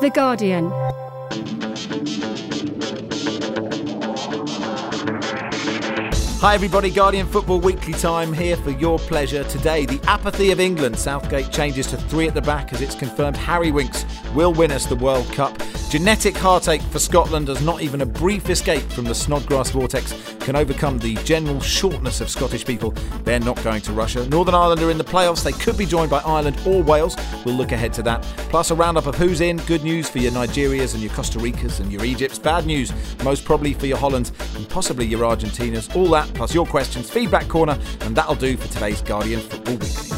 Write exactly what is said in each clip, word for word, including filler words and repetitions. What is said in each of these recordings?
The Guardian. Hi everybody, Guardian Football Weekly time here for your pleasure. Today, the apathy of England. Southgate changes to three at the back as it's confirmed Harry Winks will win us the World Cup. Genetic heartache for Scotland as not even a brief escape from the Snodgrass vortex can overcome the general shortness of Scottish people. They're not going to Russia. Northern Ireland are in the playoffs. They could be joined by Ireland or Wales. We'll look ahead to that. Plus a roundup of who's in. Good news for your Nigerias and your Costa Ricas and your Egypts. Bad news, most probably for your Hollands and possibly your Argentinas. All that plus your questions, feedback corner, and that'll do for today's Guardian Football Weekly.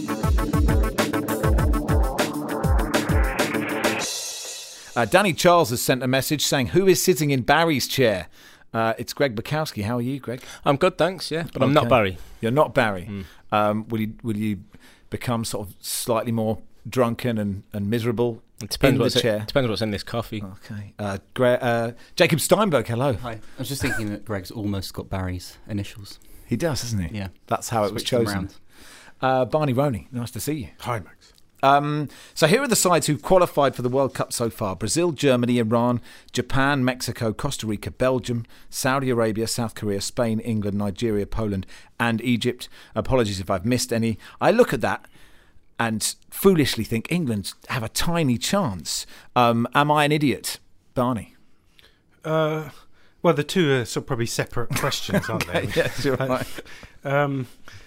Uh, Danny Charles has sent a message saying, who is sitting in Barry's chair? Uh, it's Greg Bukowski. How are you, Greg? I'm good, thanks, yeah, but okay. I'm not Barry. You're not Barry. Mm. Um, will you will you become sort of slightly more drunken and, and miserable it depends in what's the chair? It depends what's in this coffee. Okay. Uh, Gre- uh, Jacob Steinberg, hello. Hi. I was just thinking that Greg's almost got Barry's initials. He does, doesn't he? Yeah. That's how it was Switch them chosen. round. Uh, Barney Roney, nice to see you. Hi, Max. Um, so here are the sides who've qualified for the World Cup so far. Brazil, Germany, Iran, Japan, Mexico, Costa Rica, Belgium, Saudi Arabia, South Korea, Spain, England, Nigeria, Poland and Egypt. Apologies if I've missed any. I look at that and foolishly think England have a tiny chance. Um, am I an idiot? Barney? Uh, well, the two are sort of probably separate questions, aren't okay, they? Yes, you're right. um,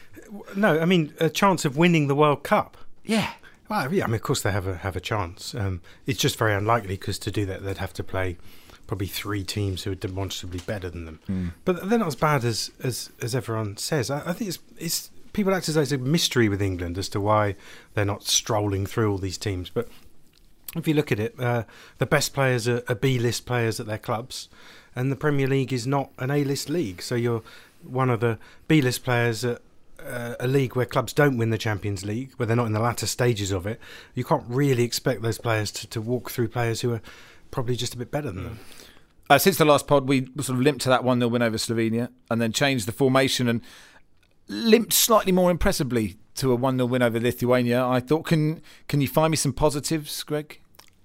no, I mean, a chance of winning the World Cup. Yeah. Well, yeah, I mean, of course they have a have a chance. Um, it's just very unlikely because to do that they'd have to play probably three teams who are demonstrably better than them. Mm. But they're not as bad as as, as everyone says. I, I think it's it's people act as though it's a mystery with England as to why they're not strolling through all these teams. But if you look at it, uh, the best players are, are B-list players at their clubs, and the Premier League is not an A-list league. So you're one of the B-list players at Uh, a league where clubs don't win the Champions League, where they're not in the latter stages of it. You can't really expect those players to, to walk through players who are probably just a bit better than them. Uh, since the last pod, we sort of limped to that one nil win over Slovenia and then changed the formation and limped slightly more impressively to a one nil win over Lithuania. I thought, can can you find me some positives, Greg?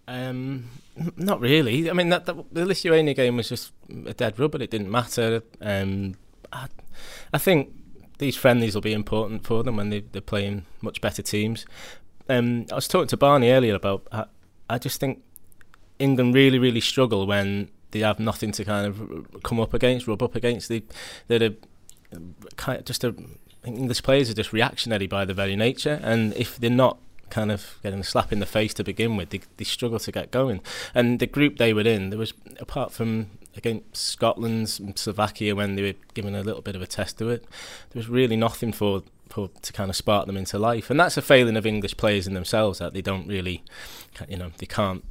Um, not really. I mean, that, that the Lithuania game was just a dead rubber. It didn't matter. Um, I, I think these friendlies will be important for them when they, they're playing much better teams. Um, I was talking to Barney earlier about, I, I just think England really, really struggle when they have nothing to kind of come up against, rub up against. They, they're a, kind of just a, English players are just reactionary by their very nature, and if they're not kind of getting a slap in the face to begin with, they, they struggle to get going. And the group they were in, there was, apart from against Scotland and Slovakia when they were given a little bit of a test to it, there was really nothing for, for to kind of spark them into life. And that's a failing of English players in themselves, that they don't really, you know, they can't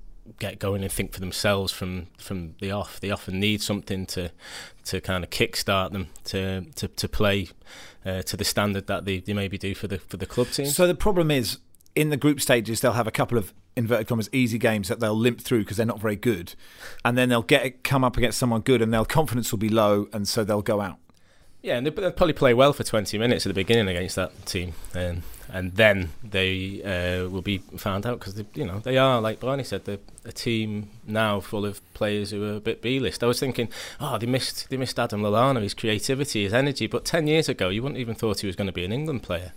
get going and think for themselves from, from the off. They often need something to to kind of kickstart them to to, to play uh, to the standard that they, they maybe do for the for the club team. So the problem is, in the group stages, they'll have a couple of inverted commas easy games that they'll limp through because they're not very good, and then they'll get come up against someone good, and their confidence will be low, and so they'll go out. Yeah, and they'll probably play well for twenty minutes at the beginning against that team, and and then they uh, will be found out because you know they are, like Barney said, they're a team now full of players who are a bit B-list. I was thinking, oh, they missed they missed Adam Lallana, his creativity, his energy, but ten years ago you wouldn't even thought he was going to be an England player,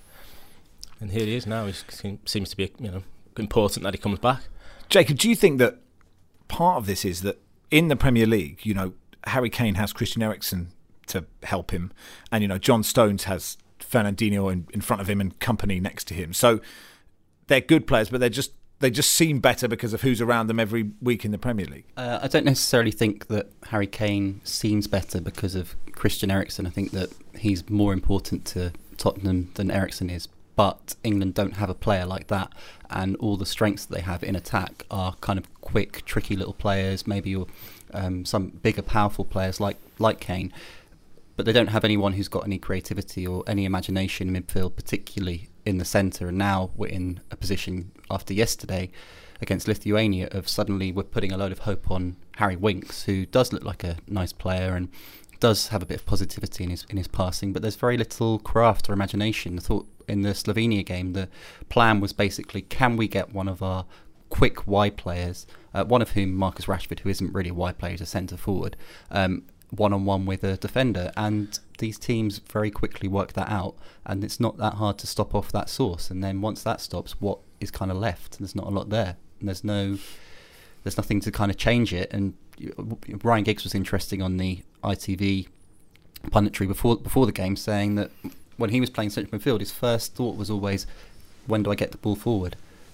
and here he is now. He seems to be, you know, important that he comes back. Jacob, do you think that part of this is that in the Premier League, you know, Harry Kane has Christian Eriksen to help him, and you know, John Stones has Fernandinho in, in front of him and company next to him, so they're good players, but they're just they just seem better because of who's around them every week in the Premier League? Uh, I don't necessarily think that Harry Kane seems better because of Christian Eriksen. I think that he's more important to Tottenham than Eriksen is. But England don't have a player like that, and all the strengths that they have in attack are kind of quick, tricky little players, maybe or um, some bigger, powerful players like, like Kane. But they don't have anyone who's got any creativity or any imagination in midfield, particularly in the centre. And now we're in a position after yesterday against Lithuania of suddenly we're putting a load of hope on Harry Winks, who does look like a nice player and does have a bit of positivity in his in his passing, but there's very little craft or imagination. I thought in the Slovenia game the plan was basically, can we get one of our quick wide players, uh, one of whom, Marcus Rashford, who isn't really a wide player, he's a centre forward, um, one-on-one with a defender, and these teams very quickly work that out, and it's not that hard to stop off that source. And then once that stops, what is kind of left? There's not a lot there, and there's no, there's nothing to kind of change it. And Ryan Giggs was interesting on the I T V punditry before before the game, saying that when he was playing central midfield, his first thought was always, when do I get the ball forward?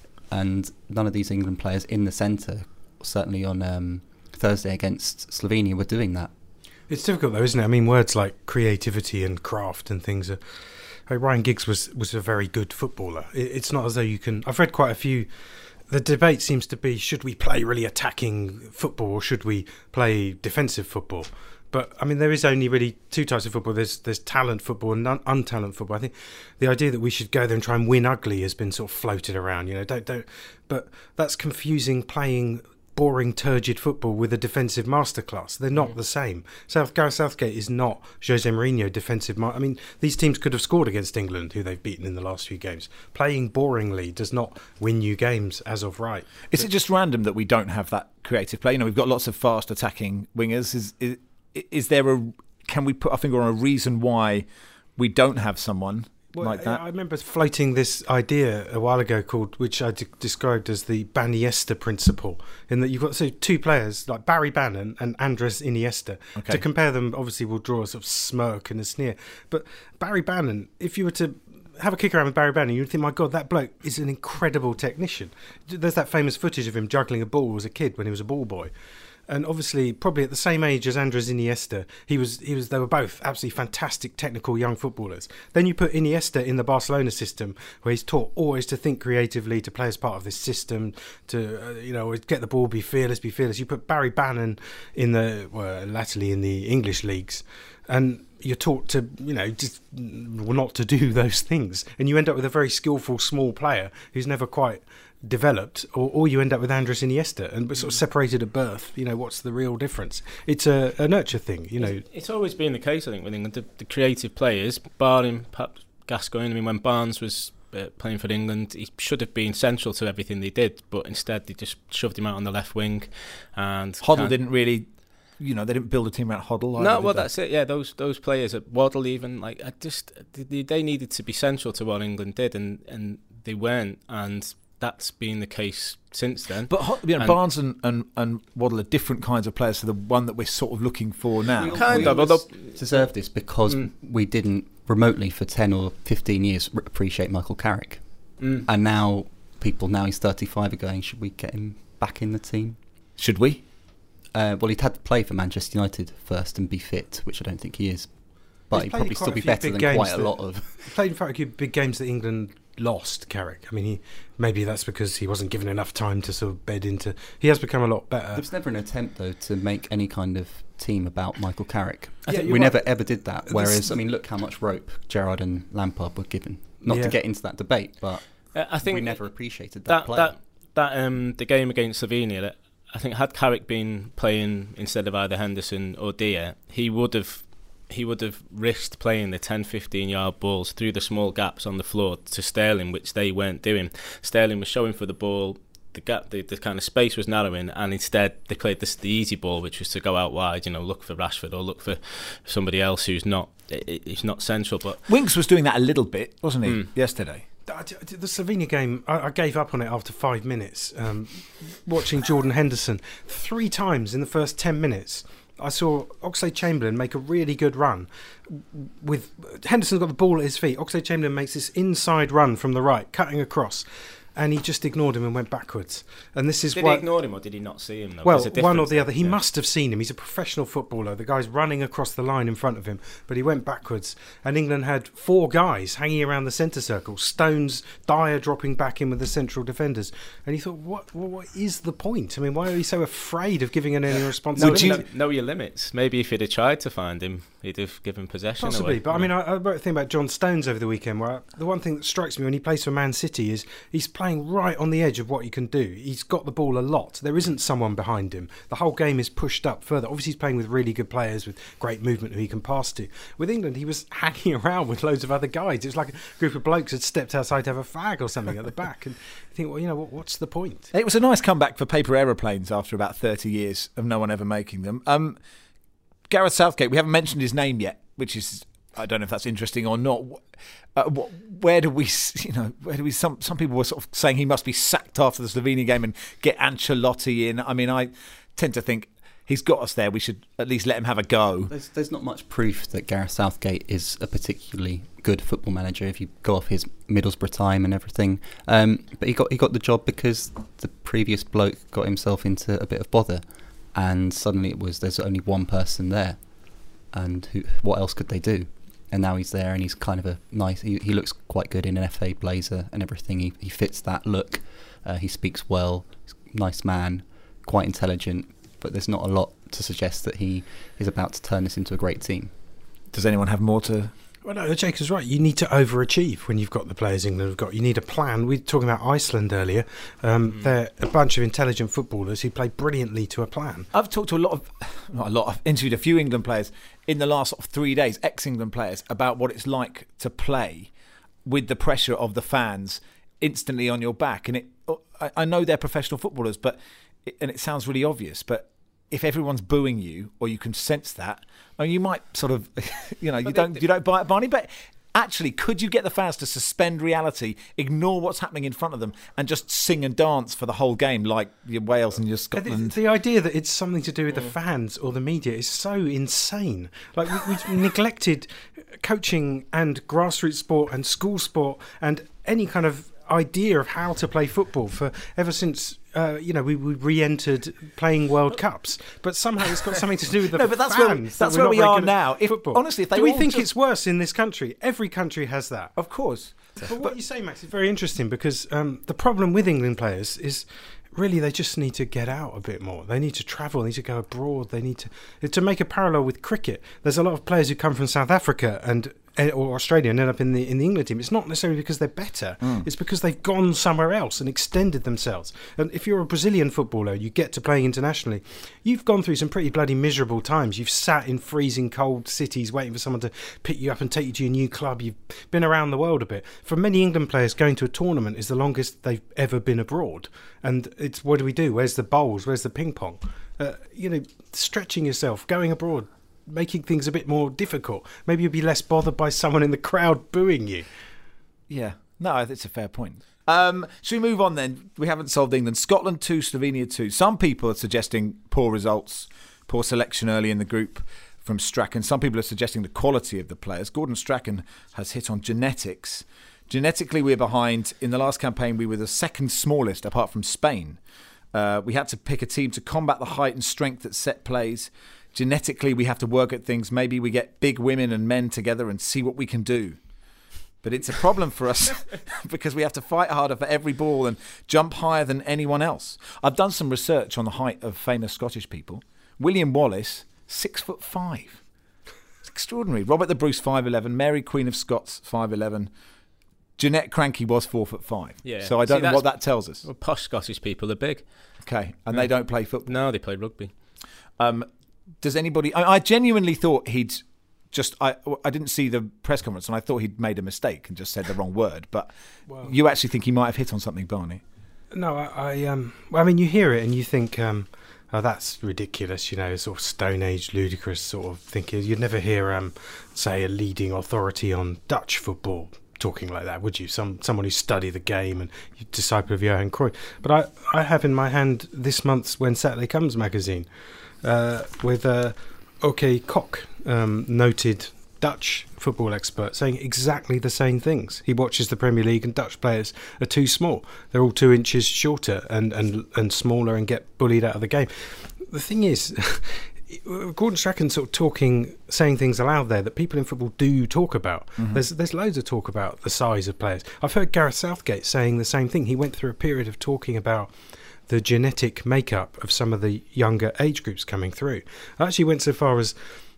And none of these England players in the centre, certainly on um, Thursday against Slovenia, were doing that. It's difficult though, isn't it? I mean, words like creativity and craft and things are... Like Ryan Giggs was, was a very good footballer. It, it's not as though you can... I've read quite a few... The debate seems to be, should we play really attacking football or should we play defensive football? But, I mean, there is only really two types of football. There's there's talent football and un- untalent football. I think the idea that we should go there and try and win ugly has been sort of floated around, you know. Don't don't. But that's confusing playing boring, turgid football with a defensive masterclass. They're not mm. the same. South Gareth Southgate is not Jose Mourinho defensive. Mar- I mean, these teams could have scored against England, who they've beaten in the last few games. Playing boringly does not win you games as of right. Is but, it just random that we don't have that creative play? You know, we've got lots of fast attacking wingers. Is is, is there a... Can we put our finger on a reason why we don't have someone... Well, like that? I remember floating this idea a while ago called, which I d- described as the Baniesta principle, in that you've got so two players like Barry Bannon and Andres Iniesta. Okay. To compare them, obviously, will draw a sort of smirk and a sneer. But Barry Bannon, if you were to have a kick around with Barry Bannon, you'd think, my God, that bloke is an incredible technician. There's that famous footage of him juggling a ball as a kid when he was a ball boy. And obviously, probably at the same age as Andres Iniesta, he was. He was. They were both absolutely fantastic technical young footballers. Then you put Iniesta in the Barcelona system, where he's taught always to think creatively, to play as part of this system, to uh, you know get the ball, be fearless, be fearless. You put Barry Bannon in the well, latterly in the English leagues, and you're taught to, you know, just not to do those things, and you end up with a very skillful small player who's never quite developed, or, or you end up with Andres Iniesta and sort of separated at birth. You know, what's the real difference? It's a, a nurture thing, you know. It's, it's always been the case, I think, with England. The, the creative players, barring perhaps Gascoigne. I mean, when Barnes was uh, playing for England, he should have been central to everything they did, but instead they just shoved him out on the left wing. And Hoddle didn't really... You know, they didn't build a team around Hoddle. No, well, that's it. Yeah, those those players at Waddle, even like, I just they, they needed to be central to what England did, and, and they weren't, and that's been the case since then. But you know, and Barnes and, and, and Waddle are different kinds of players to the one that we're sort of looking for now. Kind we of, although deserve this because mm. we didn't remotely for ten or fifteen years appreciate Michael Carrick, mm. and now people now he's thirty-five are going, should we get him back in the team? Should we? Uh, well, he'd had to play for Manchester United first and be fit, which I don't think he is. But He's he'd probably still be better than quite a lot of... He played, in fact, a few big games that England lost, Carrick. I mean, he maybe that's because he wasn't given enough time to sort of bed into... He has become a lot better. There was never an attempt, though, to make any kind of team about Michael Carrick. I yeah, think we right. never ever did that. Whereas, I mean, look how much rope Gerrard and Lampard were given. Not yeah. to get into that debate, but uh, I think we never appreciated that, that player. That, that, um, the game against Slovenia... That, I think had Carrick been playing instead of either Henderson or Dia, he would have he would have risked playing the ten, fifteen yard balls through the small gaps on the floor to Sterling, which they weren't doing. Sterling was showing for the ball, the gap, the, the kind of space was narrowing, and instead they played this, the easy ball, which was to go out wide, you know, look for Rashford or look for somebody else who's not who's not central. But Winks was doing that a little bit, wasn't he, mm. yesterday? The Slovenia game, I gave up on it after five minutes. Um, watching Jordan Henderson three times in the first ten minutes, I saw Oxlade-Chamberlain make a really good run. With Henderson's got the ball at his feet, Oxlade-Chamberlain makes this inside run from the right, cutting across. And he just ignored him and went backwards. And this is did why, he ignore him or did he not see him? Though? Well, one or the other. He yeah. must have seen him. He's a professional footballer. The guy's running across the line in front of him, but he went backwards. And England had four guys hanging around the centre circle. Stones, Dyer dropping back in with the central defenders. And he thought, what What is the point? I mean, why are you so afraid of giving him any responsibility? No, you know your limits. Maybe if he'd have tried to find him, he'd have given possession Possibly, away. but I mean, I, I wrote a thing about John Stones over the weekend where I, the one thing that strikes me when he plays for Man City is he's playing playing right on the edge of what he can do. He's got the ball a lot. There isn't someone behind him. The whole game is pushed up further. Obviously, he's playing with really good players with great movement who he can pass to. With England, he was hanging around with loads of other guys. It was like a group of blokes had stepped outside to have a fag or something at the back. And you think, well, you know, what, what's the point? It was a nice comeback for paper aeroplanes after about thirty years of no one ever making them. Um, Gareth Southgate, we haven't mentioned his name yet, which is, I don't know if that's interesting or not. Uh, where do we, you know, where do we? Some some people were sort of saying he must be sacked after the Slovenia game and get Ancelotti in. I mean, I tend to think he's got us there. We should at least let him have a go. There's, there's not much proof that Gareth Southgate is a particularly good football manager if you go off his Middlesbrough time and everything. Um, but he got he got the job because the previous bloke got himself into a bit of bother, and suddenly it was there's only one person there, and who, what else could they do? And now he's there, and he's kind of a nice. He, he looks quite good in an F A blazer and everything. He he fits that look. Uh, he speaks well. He's a nice man, quite intelligent. But there's not a lot to suggest that he is about to turn this into a great team. Does anyone have more to? Well, no, Jacob's right. You need to overachieve when you've got the players England have got. You need a plan. We were talking about Iceland earlier. Um, mm. They're a bunch of intelligent footballers who play brilliantly to a plan. I've talked to a lot of, not a lot, I've interviewed a few England players in the last sort of three days, ex-England players, about what it's like to play with the pressure of the fans instantly on your back. And it, I, I know they're professional footballers, but it, and it sounds really obvious, but if everyone's booing you, or you can sense that, I mean, you might sort of, you know, you don't you don't buy it, Barney, but actually, could you get the fans to suspend reality, ignore what's happening in front of them, and just sing and dance for the whole game, like your Wales and your Scotland? The, the idea that it's something to do with the fans or the media is so insane. Like, we, we've neglected coaching and grassroots sport and school sport and any kind of idea of how to play football for ever since uh, you know we, we re-entered playing World Cups, but somehow it's got something to do with the no, but that's fans. Where, that's that where we are now. If, honestly, if they do we all think just... it's worse in this country? Every country has that, of course. But, but what you say, Max, is very interesting because um, the problem with England players is really they just need to get out a bit more. They need to travel. They need to go abroad. They need to to make a parallel with cricket. There's a lot of players who come from South Africa and or Australia and end up in the in the England team. It's not necessarily because they're better. Mm. It's because they've gone somewhere else and extended themselves. And if you're a Brazilian footballer, you get to playing internationally. You've gone through some pretty bloody miserable times. You've sat in freezing cold cities waiting for someone to pick you up and take you to your new club. You've been around the world a bit. For many England players, going to a tournament is the longest they've ever been abroad. And it's, what do we do? Where's the bowls? Where's the ping pong? Uh, you know, stretching yourself, going abroad, making things a bit more difficult. Maybe you'll be less bothered by someone in the crowd booing you. Yeah, no, it's a fair point. Um, should we move on then? We haven't solved England. Scotland two, Slovenia two. Some people are suggesting poor results, poor selection early in the group from Strachan. Some people are suggesting the quality of the players. Gordon Strachan has hit on genetics. Genetically, we're behind. In the last campaign, we were the second smallest, apart from Spain. Uh, we had to pick a team to combat the height and strength at set plays. Genetically, we have to work at things. Maybe we get big women and men together and see what we can do. But it's a problem for us because we have to fight harder for every ball and jump higher than anyone else. I've done some research on the height of famous Scottish people. William Wallace, six foot five. It's extraordinary. Robert the Bruce, five eleven. Mary, Queen of Scots, five eleven. Jeanette Cranky was four foot five. Yeah. So I don't See, know what that tells us. Well, posh Scottish people are big. Okay. And yeah. They don't play football? No, they play rugby. Um... Does anybody... I, I genuinely thought he'd just... I I didn't see the press conference and I thought he'd made a mistake and just said the wrong word. But well, you actually think he might have hit on something, Barney? No, I... I um. Well, I mean, you hear it and you think, um, oh, that's ridiculous, you know, sort of Stone Age, ludicrous sort of thinking. You'd never hear, um, say, a leading authority on Dutch football talking like that, would you? Some Someone who studied the game and disciple of Johan Cruyff. But I, I have in my hand this month's When Saturday Comes magazine, Uh, with uh, OK Koch, um, noted Dutch football expert, saying exactly the same things. He watches the Premier League and Dutch players are too small. They're all two inches shorter and, and, and smaller and get bullied out of the game. The thing is, Gordon Strachan sort of talking, saying things aloud there that people in football do talk about. Mm-hmm. There's there's loads of talk about the size of players. I've heard Gareth Southgate saying the same thing. He went through a period of talking about the genetic makeup of some of the younger age groups coming through. I actually went so far as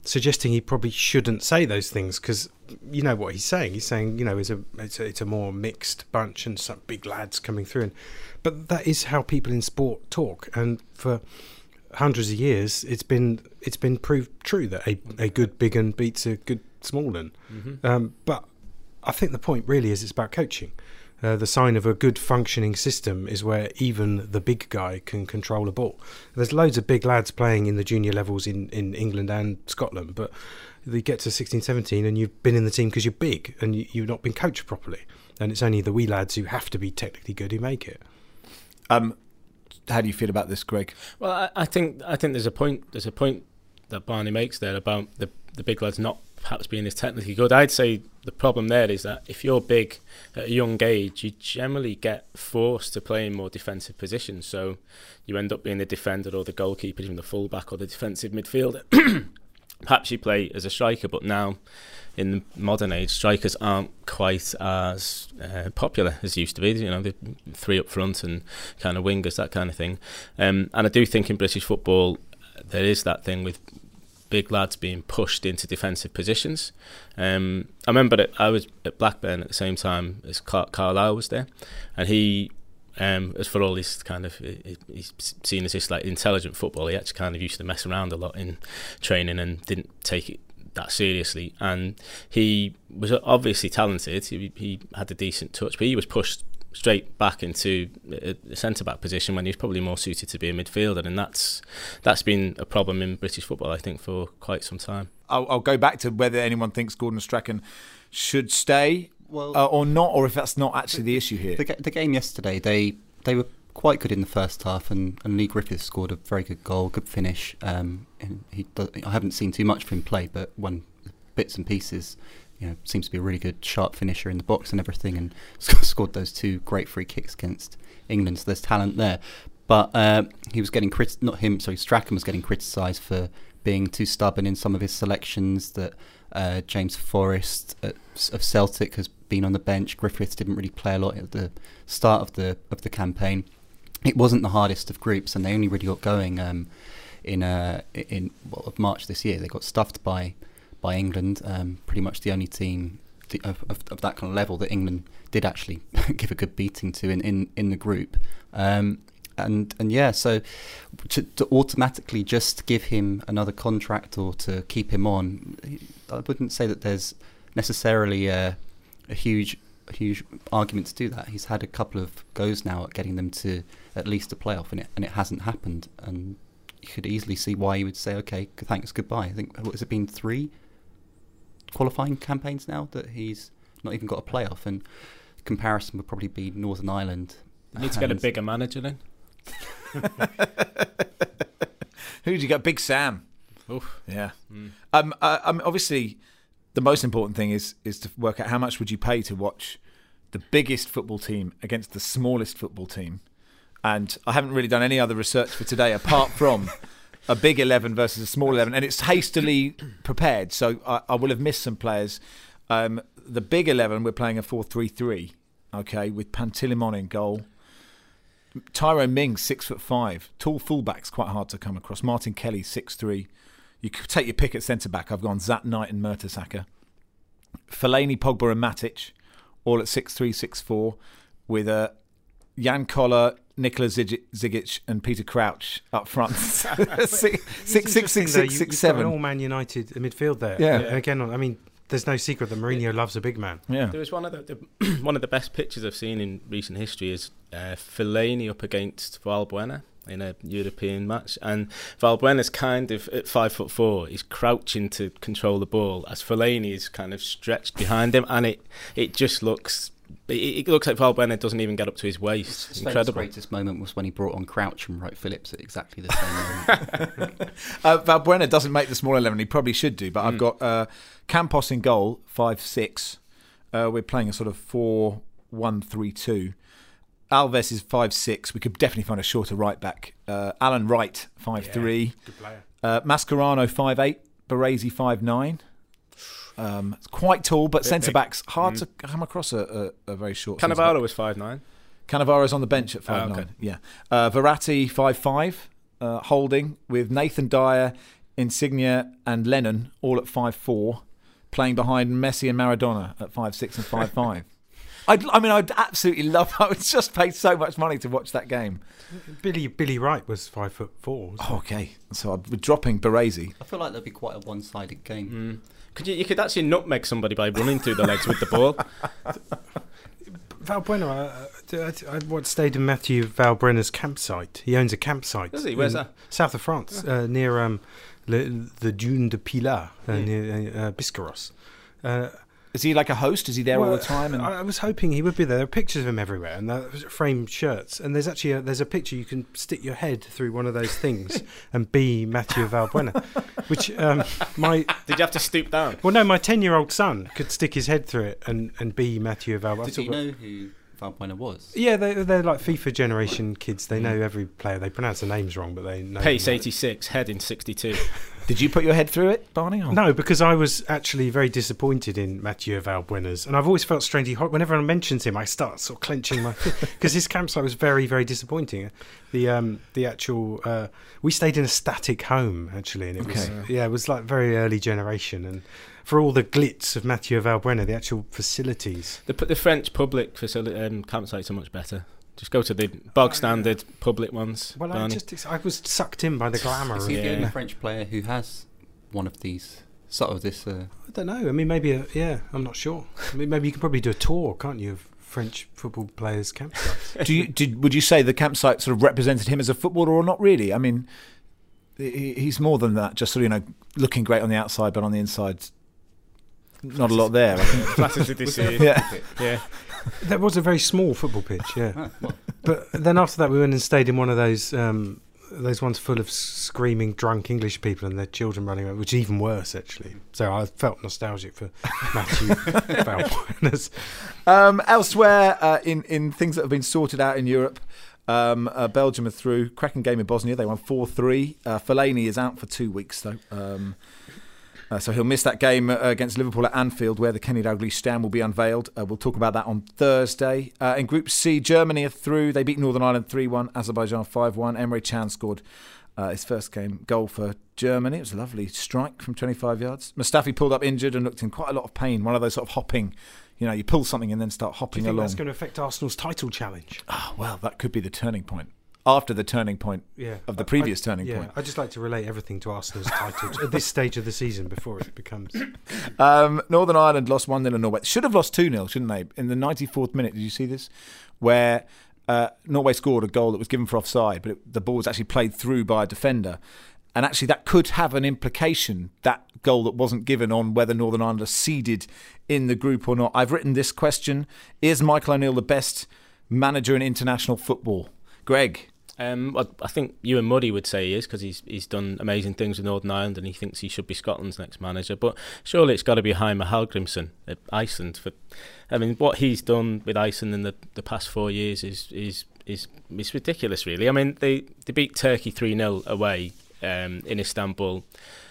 suggesting he probably shouldn't say those things, because you know what he's saying. He's saying, you know, it's a it's a, it's a more mixed bunch and some big lads coming through. And, but that is how people in sport talk, and for hundreds of years, it's been it's been proved true that a, a good big un beats a good small un. Mm-hmm. Um, but I think the point really is it's about coaching. Uh, the sign of a good functioning system is where even the big guy can control a ball. There's loads of big lads playing in the junior levels in, in England and Scotland, but you get to sixteen, seventeen and you've been in the team because you're big and you, you've not been coached properly. And it's only the wee lads who have to be technically good who make it. Um, how do you feel about this, Greg? Well, I, I think I think there's a point there's a point that Barney makes there about the the big lads not perhaps being as technically good. I'd say the problem there is that if you're big at a young age, you generally get forced to play in more defensive positions. So you end up being the defender or the goalkeeper, even the fullback or the defensive midfielder. Perhaps you play as a striker, but now in the modern age, strikers aren't quite as uh, popular as used to be. You know, the three up front and kind of wingers, that kind of thing. Um, and I do think in British football, there is that thing with big lads being pushed into defensive positions. Um, I remember that I was at Blackburn at the same time as Car Carlisle was there, and he, um, as for all his kind of, he's seen as this like intelligent football, he actually kind of used to mess around a lot in training and didn't take it that seriously. And he was obviously talented. He, he had a decent touch, but he was pushed straight back into a centre-back position when he's probably more suited to be a midfielder, and that's that's been a problem in British football, I think, for quite some time. I'll, I'll go back to whether anyone thinks Gordon Strachan should stay well, uh, or not, or if that's not actually the issue here. The, the game yesterday, they they were quite good in the first half, and, and Lee Griffiths scored a very good goal, good finish. Um, and he, I haven't seen too much of him play, but when bits and pieces, you know, seems to be a really good sharp finisher in the box and everything, and scored those two great free kicks against England. So there's talent there, but uh, he was getting crit not him, sorry, Strachan was getting criticised for being too stubborn in some of his selections. That uh, James Forrest at, of Celtic has been on the bench. Griffiths didn't really play a lot at the start of the of the campaign. It wasn't the hardest of groups, and they only really got going um, in uh, in well, of March this year. They got stuffed by. by England, um, pretty much the only team th of, of, of that kind of level that England did actually give a good beating to in, in, in the group. Um, and and yeah, so to, to automatically just give him another contract or to keep him on, I wouldn't say that there's necessarily a, a huge a huge argument to do that. He's had a couple of goes now at getting them to at least a playoff, and it, and it hasn't happened. And you could easily see why he would say, okay, thanks, goodbye. I think, what has it been, three qualifying campaigns now that he's not even got a playoff, and comparison would probably be Northern Ireland. You need to get a bigger manager then. Who did you get? Big Sam. Oof. Yeah. Mm. Um. Uh, um. Obviously, the most important thing is is to work out how much would you pay to watch the biggest football team against the smallest football team. And I haven't really done any other research for today apart from a big eleven versus a small eleven, and it's hastily prepared, so I, I will have missed some players. Um, the big eleven, we're playing a four three three, okay, with Pantilimon in goal. Tyrone Mings, six foot five, tall fullbacks, quite hard to come across. Martin Kelly, six three. You could take your pick at centre back. I've gone Zat Knight and Mertesacker. Fellaini, Pogba, and Matic, all at six three, six four, with a uh, Jan Koller, Nikola Zigic and Peter Crouch up front. six, six, six, six, six, though, you, six, seven. All Man United midfield there. Yeah. And again, I mean, there's no secret that Mourinho loves a big man. Yeah. There was one of the, the one of the best pictures I've seen in recent history is uh, Fellaini up against Valbuena in a European match, and Valbuena's kind of at five foot four. He's crouching to control the ball as Fellaini is kind of stretched behind him, and it it just looks. It, it looks like Valbuena doesn't even get up to his waist. His Incredible. greatest moment was when he brought on Crouch from Wright Phillips at exactly the same moment. uh, Valbuena doesn't make the small eleven. He probably should do, but mm. I've got uh, Campos in goal, five six. Uh, we're playing a sort of four one three two. Alves is five six. We could definitely find a shorter right back. Uh, Alan Wright, five three. Yeah, good player. Uh, Mascherano, five eight. Baresi, five nine. Um, it's quite tall, but centre backs hard mm. to come across a, a, a very short. Cannavaro was five nine. Cannavaro's on the bench at five nine. Oh, okay. Yeah. Uh, Verratti five five. Uh, holding with Nathan Dyer, Insigne and Lennon all at five four, playing behind Messi and Maradona at five six and five five. I'd, I mean, I'd absolutely love. I would just pay so much money to watch that game. Billy Billy Wright was five foot four. Oh, okay, so I'm dropping Baresi. I feel like there'd be quite a one-sided game. Mm. Could you? You could actually nutmeg somebody by running through the legs with the ball. Valbuena, I, I, I once stayed in Mathieu Valbuena's campsite. He owns a campsite. Does he? Where's that? South of France, uh, near um, le, the Dune de Pilat, uh, Yeah. near uh, Biscarrosse. Uh, Is he like a host? Is he there well, all the time? And I, I was hoping he would be there. There are pictures of him everywhere, and there are framed shirts. And there's actually a, there's a picture you can stick your head through one of those things and be Mathieu Valbuena. Which um, my Did you have to stoop down? well, no, my ten-year-old son could stick his head through it and, and be Mathieu Valbuena. Did you know who Valbuena was? Yeah, they, they're like FIFA generation kids. They know every player. They pronounce the names wrong, but they know. Pace them. eighty-six, head in sixty-two. did you put your head through it, Barney? Or? No, because I was actually very disappointed in Mathieu Valbuena's, and I've always felt strangely hot. Whenever anyone mentions him, I start sort of clenching my because his campsite was very, very disappointing. The um, the actual uh, we stayed in a static home actually, and it was Okay. yeah, it was like very early generation, and for all the glitz of Mathieu Valbuena, the actual facilities. The, the French public facility um, campsites are much better. Just go to the bog standard public ones. Well, I Barney. just I was sucked in by the glamour. Is of he the Yeah. only French player who has one of these, sort of this... Uh, I don't know. I mean, maybe a, yeah, I'm not sure. I mean, maybe you can probably do a tour, can't you, of French football players' campsites? Do you did? Would you say the campsite sort of represented him as a footballer, or not really? I mean, he, he's more than that. Just sort of, you know, looking great on the outside, but on the inside, not a lot there. I think. Flatters with this, uh, Yeah. yeah. That was a very small football pitch, yeah. ah, well, But then after that, we went and stayed in one of those um, those ones full of screaming drunk English people and their children running around, which is even worse, actually. So I felt nostalgic for Mathieu Valbuena's. Um, elsewhere, uh, in in things that have been sorted out in Europe, um, uh, Belgium are through. Cracking game in Bosnia. They won four three. Uh, Fellaini is out for two weeks though. Um, Uh, so he'll miss that game uh, against Liverpool at Anfield, where the Kenny Dalglish stand will be unveiled. Uh, we'll talk about that on Thursday. Uh, in Group C, Germany are through. They beat Northern Ireland three one, Azerbaijan five one. Emre Can scored uh, his first game goal for Germany. It was a lovely strike from twenty-five yards. Mustafi pulled up injured and looked in quite a lot of pain. One of those sort of hopping, you know, you pull something and then start Do you hopping think along. that's going to affect Arsenal's title challenge? Oh, well, that could be the turning point. After the turning point Yeah, of the I- previous I, turning yeah, point. I just like to relate everything to Arsenal's title at this stage of the season before it becomes. Um, Northern Ireland lost one nil to Norway. Should have lost two nil, shouldn't they? In the ninety-fourth minute, did you see this? Where uh, Norway scored a goal that was given for offside, but it, the ball was actually played through by a defender. And actually that could have an implication, that goal that wasn't given, on whether Northern Ireland are seeded in the group or not. I've written this question: is Michael O'Neill the best manager in international football? Greg? Um, I, I think Ewan Muddy would say he is, because he's he's done amazing things with Northern Ireland, and he thinks he should be Scotland's next manager. But surely it's got to be Heimir Hallgrímsson at Iceland. For, I mean, what he's done with Iceland in the, the past four years is is is is ridiculous, really. I mean, they they beat Turkey three nil away um, in Istanbul.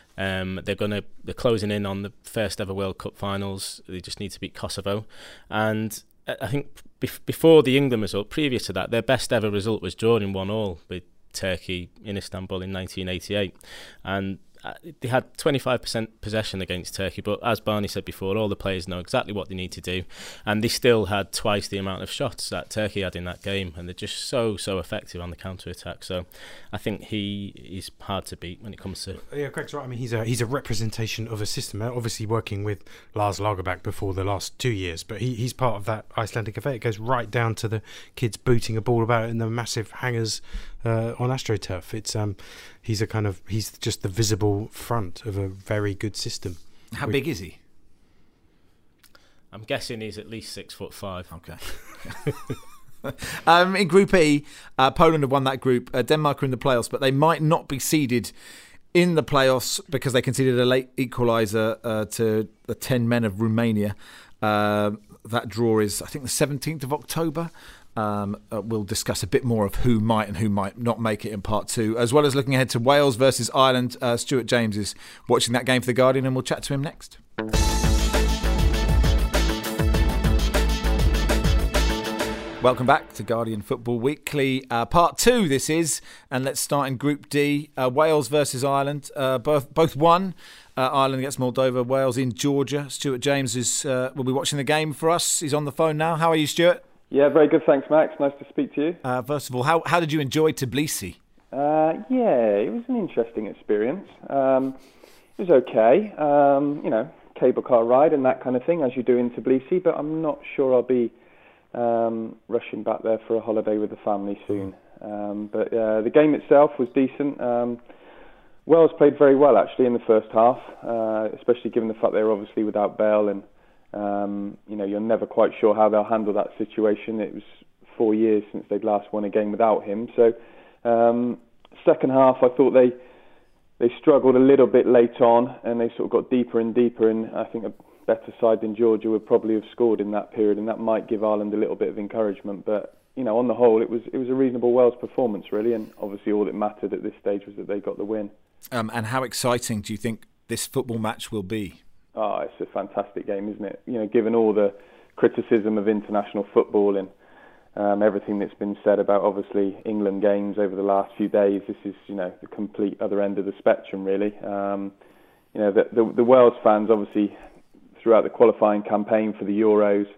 Um, they're gonna they're closing in on the first ever World Cup finals. They just need to beat Kosovo, and I think bef- before the England result, previous to that, their best ever result was drawing one all with Turkey in Istanbul in nineteen eighty-eight, and uh, they had twenty-five percent possession against Turkey, but as Barney said before, all the players know exactly what they need to do, and they still had twice the amount of shots that Turkey had in that game, and they're just so so effective on the counter-attack. So I think he is hard to beat when it comes to... Yeah, Greg's right. I mean, he's a he's a representation of a system. Obviously, working with Lars Lagerbäck before the last two years, but he, he's part of that Icelandic affair. It goes right down to the kids booting a ball about in the massive hangars uh, on AstroTurf. It's um, he's a kind of he's just the visible front of a very good system. How We- big is he? I'm guessing he's at least six foot five. Okay. um, in Group E, uh, Poland have won that group. Uh, Denmark are in the playoffs, but they might not be seeded in the playoffs because they conceded a late equaliser uh, to the ten men of Romania. Uh, that draw is, I think, the seventeenth of October. Um, uh, we'll discuss a bit more of who might and who might not make it in part two, as well as looking ahead to Wales versus Ireland. Uh, Stuart James is watching that game for The Guardian, and we'll chat to him next. Welcome back to Guardian Football Weekly. Uh, part two this is, and let's start in Group D. Uh, Wales versus Ireland. Uh, both both won. Uh, Ireland against Moldova, Wales in Georgia. Stuart James is uh, will be watching the game for us. He's on the phone now. How are you, Stuart? Yeah, very good. Thanks, Max. Nice to speak to you. Uh, first of all, how how did you enjoy Tbilisi? Uh, yeah, it was an interesting experience. Um, it was okay. Um, you know, cable car ride and that kind of thing, as you do in Tbilisi, but I'm not sure I'll be um, rushing back there for a holiday with the family soon. Um, but uh, the game itself was decent. Um, Wales played very well, actually, in the first half, uh, especially given the fact they were obviously without Bale, and um, you know, you're never quite sure how they'll handle that situation. It was four years since they'd last won a game without him. So, um, second half, I thought they they struggled a little bit late on, and they sort of got deeper and deeper, and I think a better side than Georgia would probably have scored in that period, and that might give Ireland a little bit of encouragement. But you know, on the whole, it was it was a reasonable Wales performance, really, and obviously all that mattered at this stage was that they got the win. Um, and how exciting do you think this football match will be? Oh, it's a fantastic game, isn't it? You know, given all the criticism of international football and um, everything that's been said about, obviously, England games over the last few days, this is, you know, the complete other end of the spectrum, really. Um, you know, the, the, the Wales fans, obviously, throughout the qualifying campaign for the Euros,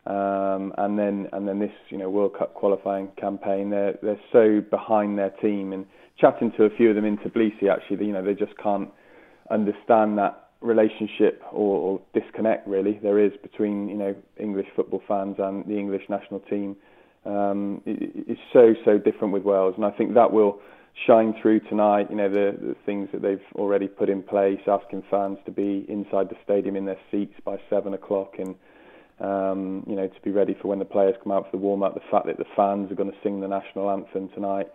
um, and then and then this, you know, World Cup qualifying campaign, they're they're so behind their team. And chatting to a few of them in Tbilisi, actually, you know, they just can't understand that relationship or, or disconnect, really, there is between, you know, English football fans and the English national team. Um, it, it's so, so different with Wales, and I think that will shine through tonight. You know, the, the things that they've already put in place, asking fans to be inside the stadium in their seats by seven o'clock, and um, you know, to be ready for when the players come out for the warm-up, the fact that the fans are going to sing the national anthem tonight.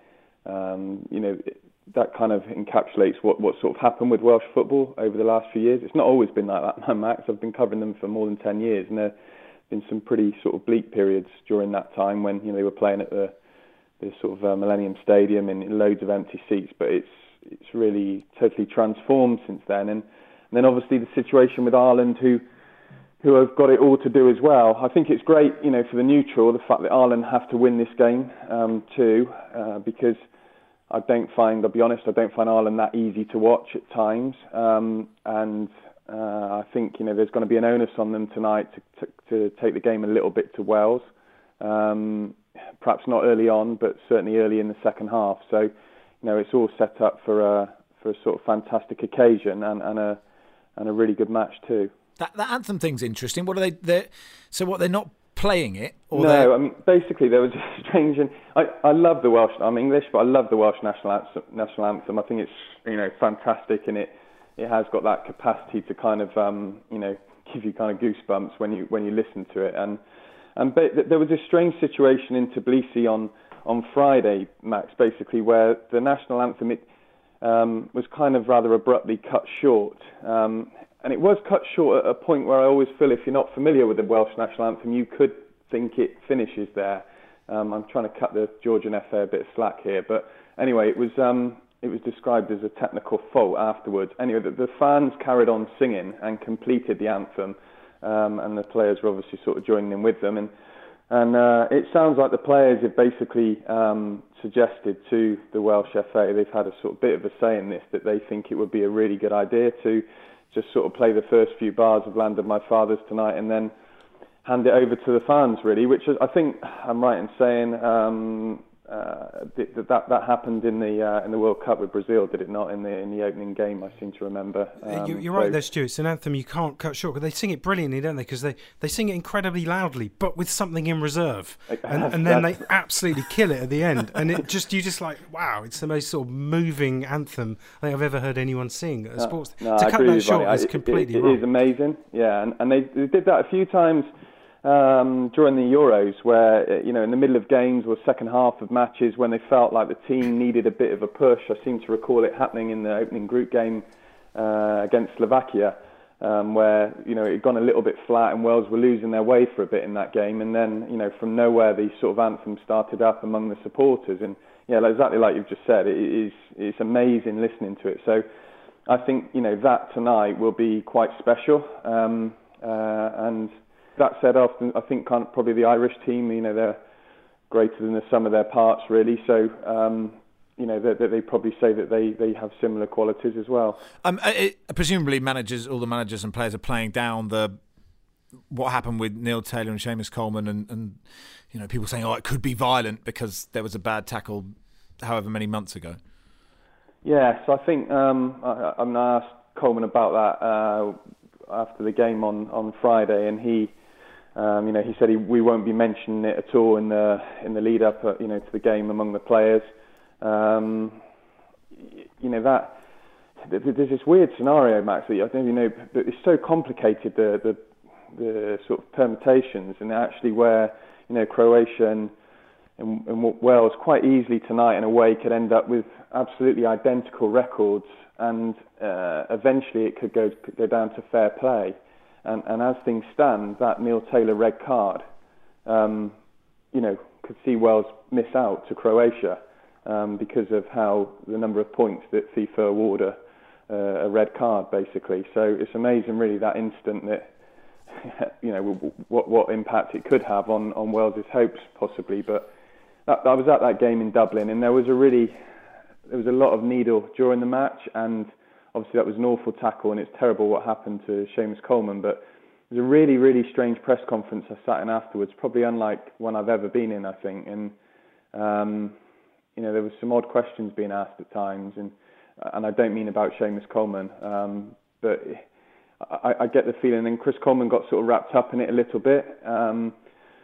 Um, you know, that kind of encapsulates what, what sort of happened with Welsh football over the last few years. It's not always been like that, Max. I've been covering them for more than ten years, and there have been some pretty sort of bleak periods during that time when, you know, they were playing at the, the sort of uh, Millennium Stadium in, in loads of empty seats. But it's it's really totally transformed since then. And, and then obviously the situation with Ireland, who who have got it all to do as well. I think it's great, you know, for the neutral, the fact that Ireland have to win this game um, too, uh, because I don't find, I'll be honest, I don't find Ireland that easy to watch at times. Um, and uh, I think, you know, there's going to be an onus on them tonight to, to, to take the game a little bit to Wales. Um, perhaps not early on, but certainly early in the second half. So, you know, it's all set up for a, for a sort of fantastic occasion and, and, a, and a really good match too. That, that anthem thing's interesting. What are they? So what, they're not playing it? Or no, they're... I mean, basically there was a strange, and I, I love the Welsh, I'm English, but I love the Welsh national anthem, national anthem. I think it's, you know, fantastic, and it, it has got that capacity to kind of, um, you know, give you kind of goosebumps when you when you listen to it. And and ba- there was a strange situation in Tbilisi on, on Friday, Max, basically, where the national anthem, it um, was kind of rather abruptly cut short. Um, And it was cut short at a point where I always feel, if you're not familiar with the Welsh national anthem, you could think it finishes there. Um, I'm trying to cut the Georgian F A a bit of slack here, but anyway, it was um, it was described as a technical fault afterwards. Anyway, the, the fans carried on singing and completed the anthem, um, and the players were obviously sort of joining in with them. And and uh, it sounds like the players have basically um, suggested to the Welsh F A, they've had a sort of bit of a say in this, that they think it would be a really good idea to just sort of play the first few bars of Land of My Fathers tonight and then hand it over to the fans, really, which is, I think I'm right in saying um, uh, that, that that happened in the uh, in the World Cup with Brazil, did it not? In the in the opening game, I seem to remember. Um, you, you're so, right there, Stuart. It's an anthem you can't cut short, because they sing it brilliantly, don't they? Because they, they sing it incredibly loudly, but with something in reserve, and, and then they absolutely kill it at the end. And it just you just like, wow, it's the most sort of moving anthem I think I've ever heard anyone sing at a sports. No, to I cut agree that with short Ronnie. is it, completely it, it wrong. It is amazing, yeah, and, and they, they did that a few times um, during the Euros, where, you know, in the middle of games or second half of matches, when they felt like the team needed a bit of a push. I seem to recall it happening in the opening group game uh, against Slovakia, um, where, you know, it had gone a little bit flat and Wales were losing their way for a bit in that game, and then, you know, from nowhere the sort of anthem started up among the supporters, and yeah, exactly like you've just said, it is it's amazing listening to it. So I think, you know, that tonight will be quite special, um, uh, and that said, often I think kind of probably the Irish team, you know, they're greater than the sum of their parts, really. So, um, you know, they, they probably say that they, they have similar qualities as well. Um, it, presumably, managers, all the managers and players are playing down the what happened with Neil Taylor and Seamus Coleman, and, and you know, people saying, "Oh, it could be violent because there was a bad tackle, however many months ago." Yeah, so I think um, I, I'm gonna ask Coleman about that uh, after the game on, on Friday, and he, um, you know, he said he, we won't be mentioning it at all in the in the lead up, uh, you know, to the game among the players. Um, you know that there's this weird scenario, Max. That I don't even know, but it's so complicated, the the the sort of permutations, and actually where, you know, Croatia and, and, and Wales quite easily tonight in a way could end up with absolutely identical records, and uh, eventually it could go could go down to fair play. And, and as things stand, that Neil Taylor red card, um, you know, could see Wales miss out to Croatia um, because of how the number of points that FIFA award a, uh, a red card, basically. So it's amazing, really, that instant that, you know, what what impact it could have on, on Wales' hopes, possibly. But that, I was at that game in Dublin, and there was a really, there was a lot of needle during the match, and obviously that was an awful tackle, and it's terrible what happened to Seamus Coleman. But it was a really, really strange press conference I sat in afterwards, probably unlike one I've ever been in, I think. And um, you know, there was some odd questions being asked at times, and and I don't mean about Seamus Coleman, um, but I, I get the feeling, and Chris Coleman got sort of wrapped up in it a little bit. Um,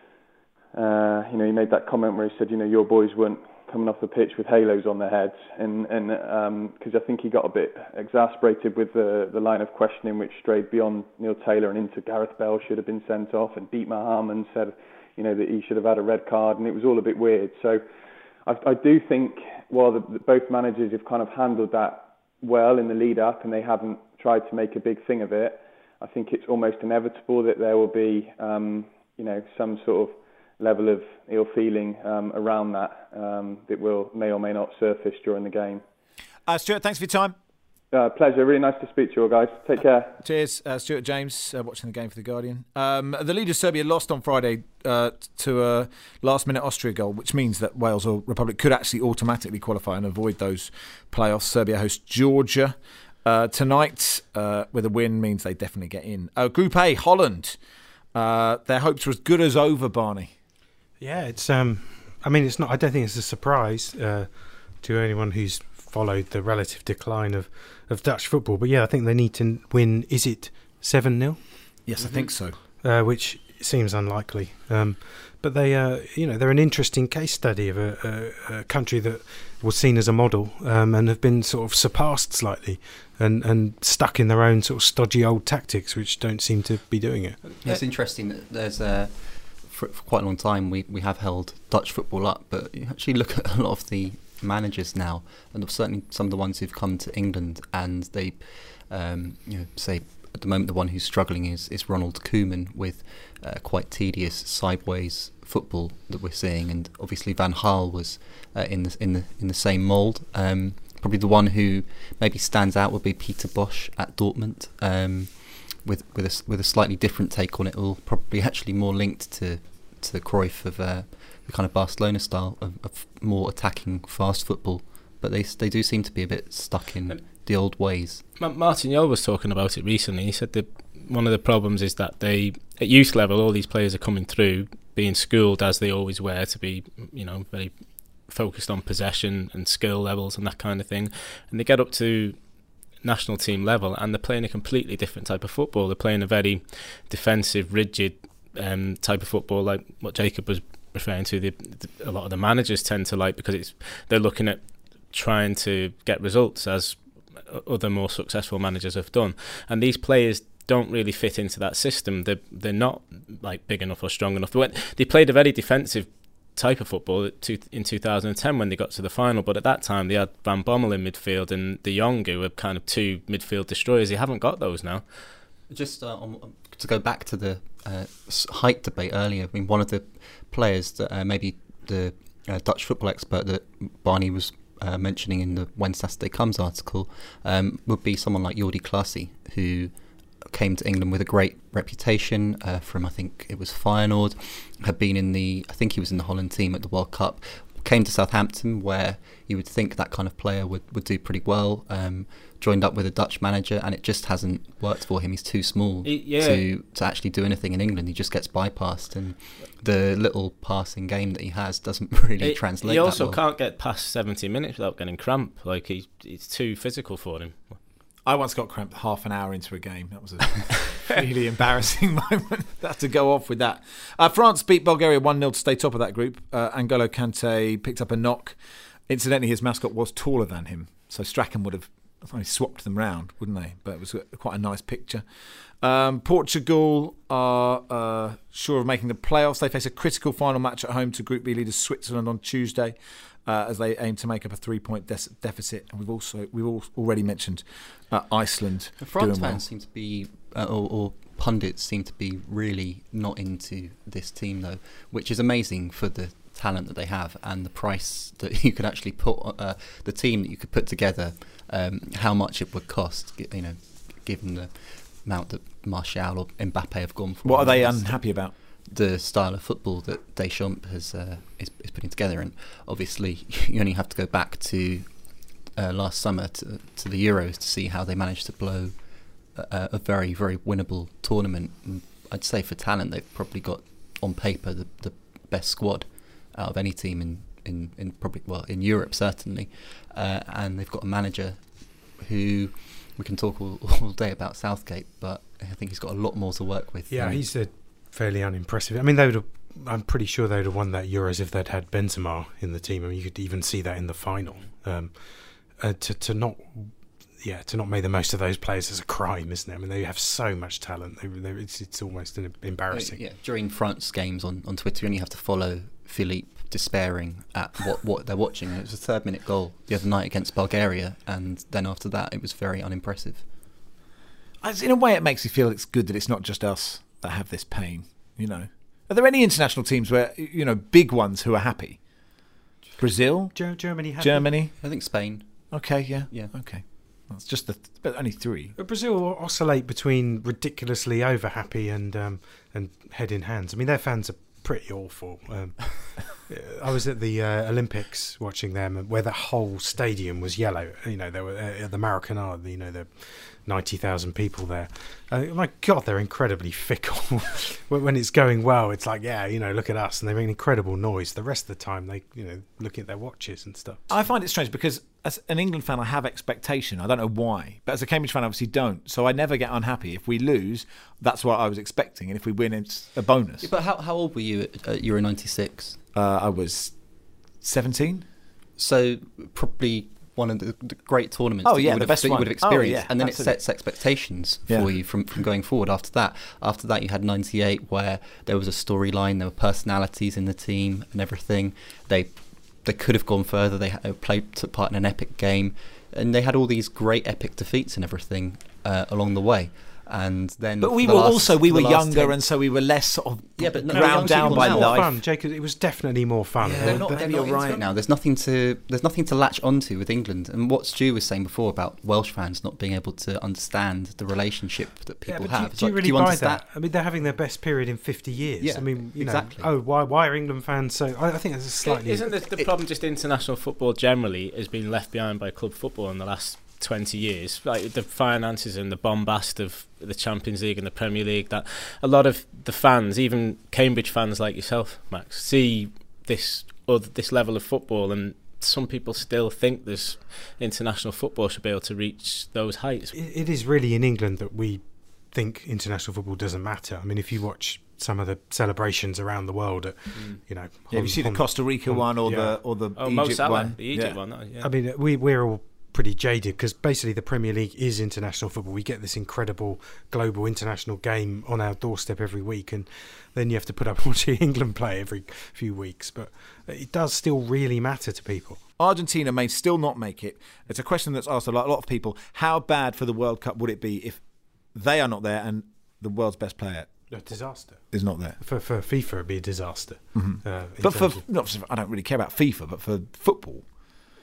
uh, you know, he made that comment where he said, you know, your boys weren't coming off the pitch with halos on their heads, and and because um, I think he got a bit exasperated with the the line of questioning which strayed beyond Neil Taylor and into Gareth Bale should have been sent off, and Dietmar Hamann said, you know, that he should have had a red card, and it was all a bit weird. So I, I do think while the, the, both managers have kind of handled that well in the lead up, and they haven't tried to make a big thing of it, I think it's almost inevitable that there will be, um, you know, some sort of level of ill feeling um, around that um, that will may or may not surface during the game. Uh, Stuart, thanks for your time. Uh, pleasure. Really nice to speak to you all, guys. Take care. Uh, cheers. Uh, Stuart James, uh, watching the game for The Guardian. Um, the leader Serbia lost on Friday uh, to a last-minute Austria goal, which means that Wales or Republic could actually automatically qualify and avoid those playoffs. Serbia hosts Georgia uh, tonight. Uh, with a win means they definitely get in. Uh, Group A, Holland. Uh, their hopes were as good as over, Barney. Yeah, it's. Um, I mean, it's not. I don't think it's a surprise uh, to anyone who's followed the relative decline of, of Dutch football. But yeah, I think they need to win. Is it seven nil? Yes, I think so. Uh, which seems unlikely. Um, but they, uh, you know, they're an interesting case study of a, a, a country that was seen as a model um, and have been sort of surpassed slightly and, and stuck in their own sort of stodgy old tactics, which don't seem to be doing it. Yeah, it's interesting that there's a. For, for quite a long time, we, we have held Dutch football up, but you actually look at a lot of the managers now, and certainly some of the ones who've come to England, and they, um, you know, say at the moment the one who's struggling is, is Ronald Koeman with uh, quite tedious sideways football that we're seeing, and obviously Van Gaal was uh, in the in the in the same mould. Um, probably the one who maybe stands out would be Peter Bosz at Dortmund. Um, With with a with a slightly different take on it, all probably actually more linked to to the Cruyff of uh, the kind of Barcelona style of, of more attacking fast football, but they they do seem to be a bit stuck in the old ways. Martin Jol was talking about it recently. He said that one of the problems is that they at youth level all these players are coming through being schooled as they always were to be, you know, very focused on possession and skill levels and that kind of thing, and they get up to national team level and they're playing a completely different type of football. They're playing a very defensive, rigid um, type of football, like what Jacob was referring to. The, the, a lot of the managers tend to like, because it's they're looking at trying to get results as other more successful managers have done, and these players don't really fit into that system. They're they're not like big enough or strong enough. They played a very defensive type of football in two thousand ten when they got to the final, but at that time they had Van Bommel in midfield and De Jong, who were kind of two midfield destroyers. They haven't got those now. Just uh, on, to go back to the uh, height debate earlier, I mean, one of the players that uh, maybe the uh, Dutch football expert that Barney was uh, mentioning in the When Saturday Comes article um, would be someone like Jordi Clasie, who came to England with a great reputation uh, from, I think it was Feyenoord, had been in the, I think he was in the Holland team at the World Cup, came to Southampton where you would think that kind of player would, would do pretty well, um, joined up with a Dutch manager, and it just hasn't worked for him. He's too small He- yeah. to, to actually do anything in England. He just gets bypassed, and the little passing game that he has doesn't really It- translate He that also well. can't get past seventy minutes without getting cramp. Like he, it's too physical for him. I once got cramped half an hour into a game. That was a really embarrassing moment. Had to go off with that. Uh, France beat Bulgaria one nil to stay top of that group. Uh, N'Golo Kante picked up a knock. Incidentally, his mascot was taller than him, so Strachan would have probably swapped them round, wouldn't they? But it was quite a nice picture. Um, Portugal are uh, sure of making the playoffs. They face a critical final match at home to Group B leaders Switzerland on Tuesday, uh, as they aim to make up a three-point de- deficit. And we've also we've all already mentioned uh, Iceland. The France doing well. fans seem to be, uh, or, or pundits seem to be really not into this team though, which is amazing for the talent that they have and the price that you could actually put uh, the team that you could put together. Um, how much it would cost, you know, given the amount that Martial or Mbappe have gone for. What are they unhappy about? The style of football that Deschamps has uh, is, is putting together, and obviously you only have to go back to uh, last summer to, to the Euros to see how they managed to blow a, a very very winnable tournament. And I'd say for talent, they've probably got on paper the, the best squad out of any team in, in, in probably well in Europe certainly, uh, and they've got a manager who we can talk all, all day about Southgate, but I think he's got a lot more to work with. Yeah, than- he's a fairly unimpressive. I mean, they would have. I'm pretty sure they would have won that Euros if they'd had Benzema in the team. I mean, you could even see that in the final. Um, uh, to to not, yeah, to not make the most of those players is a crime, isn't it? I mean, they have so much talent. They, they, it's it's almost an embarrassing. Yeah, during France games on, on Twitter, you only have to follow Philippe despairing at what, what they're watching. It was a third minute goal the other night against Bulgaria, and then after that, it was very unimpressive. In a way, it makes you feel it's good that it's not just us that have this pain. You know, are there any international teams where you know big ones who are happy? Brazil, Ger- Germany, happy? Germany. I think Spain. Okay, yeah, Yeah. okay. That's just the, th- but only three. But Brazil oscillate between ridiculously over happy and um, and head in hands. I mean, their fans are pretty awful. Um, I was at the uh, Olympics watching them, where the whole stadium was yellow. You know, there were uh, at the Maracanã. You know, the ninety thousand people there. Uh, my God, they're incredibly fickle. when when it's going well, it's like, yeah, you know, look at us, and they make an incredible noise. The rest of the time, they, you know, look at their watches and stuff. I find it strange because as an England fan, I have expectation. I don't know why, but as a Cambridge fan, I obviously don't. So I never get unhappy. If we lose, that's what I was expecting, and if we win, it's a bonus. But how how old were you at, at Euro ninety-six? Uh, I was seventeen. So probably one of the, the great tournaments Oh, that, yeah, you would the have, best that you one. would have Oh, experienced, yeah, and then absolutely. it sets expectations Yeah. for you from, from going forward after that. After that, you had ninety-eight, where there was a storyline, there were personalities in the team and everything. They they could have gone further. They had, played took part in an epic game, and they had all these great epic defeats and everything uh, along the way. And then, But we for were the last- also we for were the last younger, ten and so we were less sort of Yeah, but no, ground young down people by now more life. fun, Jacob. It was definitely more fun. Yeah. They're not, Maybe they're you're not right. into it now. There's nothing to there's nothing to latch onto with England. And what Stu was saying before about Welsh fans not being able to understand the relationship that Yeah, people but do you- have. Do, It's you like, really do you buy understand? that? I mean, they're having their best period in fifty years. Yeah, I mean, you exactly. know, oh, why why are England fans so? I, I think that's a slightly. Isn't the, the problem just international football generally has been left behind by club football in the last twenty years? Like the finances and the bombast of the Champions League and the Premier League, that a lot of the fans, even Cambridge fans like yourself, Max, see this or this level of football, and some people still think this international football should be able to reach those heights. It, it is really in England that we think international football doesn't matter. I mean, if you watch some of the celebrations around the world, at, you know, Yeah, you see the Hon- Costa Rica Hon- one or yeah. the or the Oh, Mo Egypt Salah, one. the Egypt Yeah. one. That, yeah. I mean, we we're all pretty jaded because basically the Premier League is international football. We get this incredible global international game on our doorstep every week, and then you have to put up watching England play every few weeks. But it does still really matter to people. Argentina may still not make it. It's a question that's asked a lot, a lot of people. How bad for the World Cup would it be if they are not there and the world's best player A disaster is not there? for for FIFA. It'd be a disaster. Uh, in But for terms of- not, I don't really care about FIFA, but for football,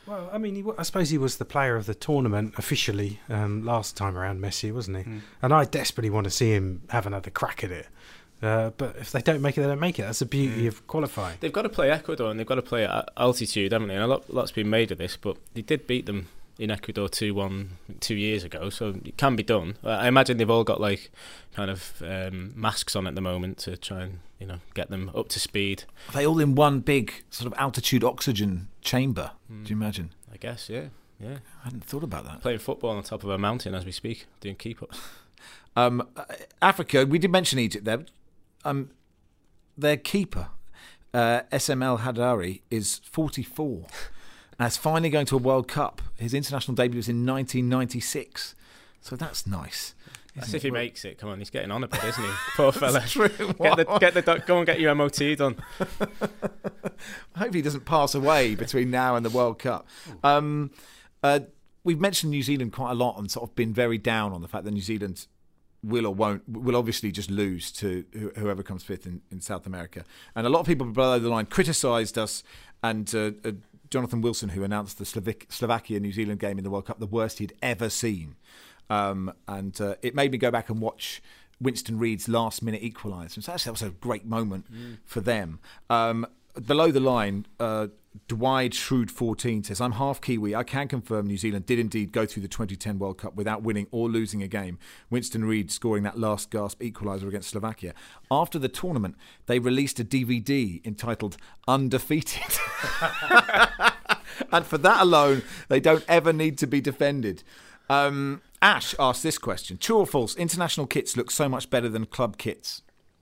Well, I mean, he, I suppose he was the player of the tournament officially um, last time around, Messi, wasn't he? Mm. And I desperately want to see him have another crack at it. Uh, but if they don't make it, they don't make it. That's the beauty mm. of qualifying. They've got to play Ecuador and they've got to play at altitude, haven't they? And a lot, lot's been made of this, but they did beat them in Ecuador two one two years ago, so it can be done. I imagine they've all got like kind of um, masks on at the moment to try and, you know, get them up to speed. Are they all in one big sort of altitude oxygen chamber? Mm. Do you imagine? I guess, yeah, yeah. I hadn't thought about that. Playing football on top of a mountain as we speak, doing keep-ups. Um, Africa, we did mention Egypt there. Um, their keeper, uh, S M L Hadari, is forty-four. And is finally going to a World Cup. His international debut was in nineteen ninety-six. So that's nice. That's if he well, makes it. Come on, he's getting on a bit, isn't he? Poor fella. True. Get the, get the doc, go and get your M O T done. Hopefully he doesn't pass away between now and the World Cup. Um, uh, we've mentioned New Zealand quite a lot and sort of been very down on the fact that New Zealand will or won't, will obviously just lose to whoever comes fifth in, in South America. And a lot of people below the line criticised us and uh, uh, Jonathan Wilson, who announced the Slovac- Slovakia-New Zealand game in the World Cup, the worst he'd ever seen. Um, and uh, it made me go back and watch Winston Reid's last-minute equaliser. So actually, that was a great moment mm. for them. Um, below the line, uh, Dwight Shrewd fourteen says, I'm half Kiwi. I can confirm New Zealand did indeed go through the twenty ten World Cup without winning or losing a game. Winston Reid scoring that last gasp equaliser against Slovakia. After the tournament, they released a D V D entitled Undefeated. And for that alone, they don't ever need to be defended. Um, Ash asked this question. True or false, international kits look so much better than club kits?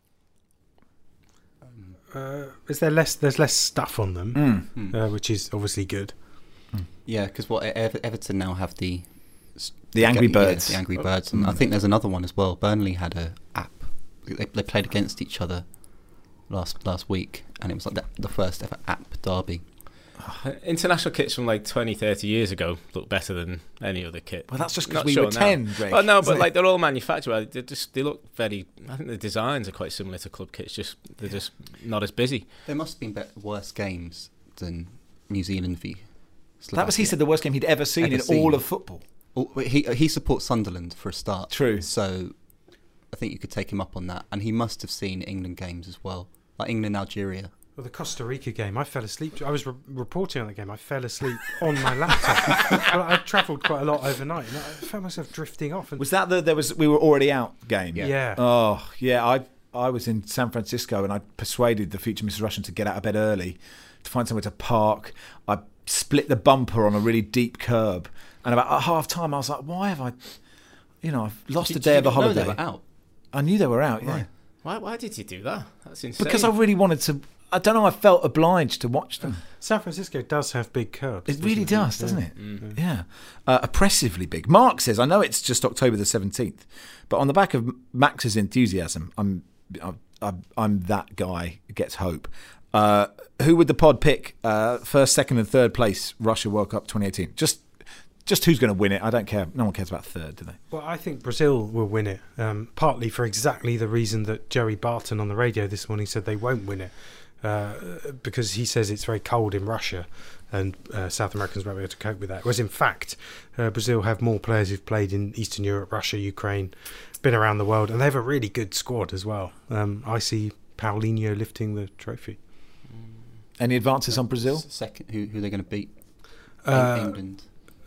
Uh, is there less? There's less stuff on them, mm. uh, which is obviously good. Mm. Yeah, because what Ever- Everton now have the the Angry Birds, yeah, the Angry Birds, and mm. I think there's another one as well. Burnley had a app. They, they played against each other last last week, and it was like the, the first ever app derby. International kits from like twenty, thirty years ago look better than any other kit. Well, that's just because we sure were ten, Greg. Well, no, but like they're all manufactured. They just they look very. I think the designs are quite similar to club kits. Just they're yeah. just not as busy. There must have been better, worse games than New Zealand v Slovakia. That was he said the worst game he'd ever seen ever in seen. all of football. He he supports Sunderland for a start. True. So I think you could take him up on that, and he must have seen England games as well, like England Algeria. Well, the Costa Rica game, I fell asleep. I was re- reporting on the game. I fell asleep on my laptop. Well, I travelled quite a lot overnight, and I found myself drifting off. And was that the there was we were already out game? Yeah. yeah. Oh, yeah. I I was in San Francisco, and I persuaded the future Missus Russian to get out of bed early to find somewhere to park. I split the bumper on a really deep curb, and about at half time, I was like, "Why have I, you know, I've lost did, a day of the you holiday." Know they were out? I knew they were out. Right. Yeah. Why? Why did you do that? That's insane. Because I really wanted to. I don't know, I felt obliged to watch them. San Francisco does have big curbs. It really does, doesn't yeah. it? Mm-hmm. Yeah. Uh, oppressively big. Mark says, I know it's just October the seventeenth, but on the back of Max's enthusiasm, I'm I'm, I'm that guy who gets hope. Uh, who would the pod pick? Uh, first, second and third place, Russia World Cup twenty eighteen. Just just who's going to win it? I don't care. No one cares about third, do they? Well, I think Brazil will win it, um, partly for exactly the reason that Joey Barton on the radio this morning said they won't win it. Uh, because he says it's very cold in Russia and uh, South Americans won't be able to cope with that. Whereas in fact, uh, Brazil have more players who've played in Eastern Europe, Russia, Ukraine, been around the world, and they have a really good squad as well. Um, I see Paulinho lifting the trophy. Any advances on Brazil? Second, who, who are they going to beat? Uh, England.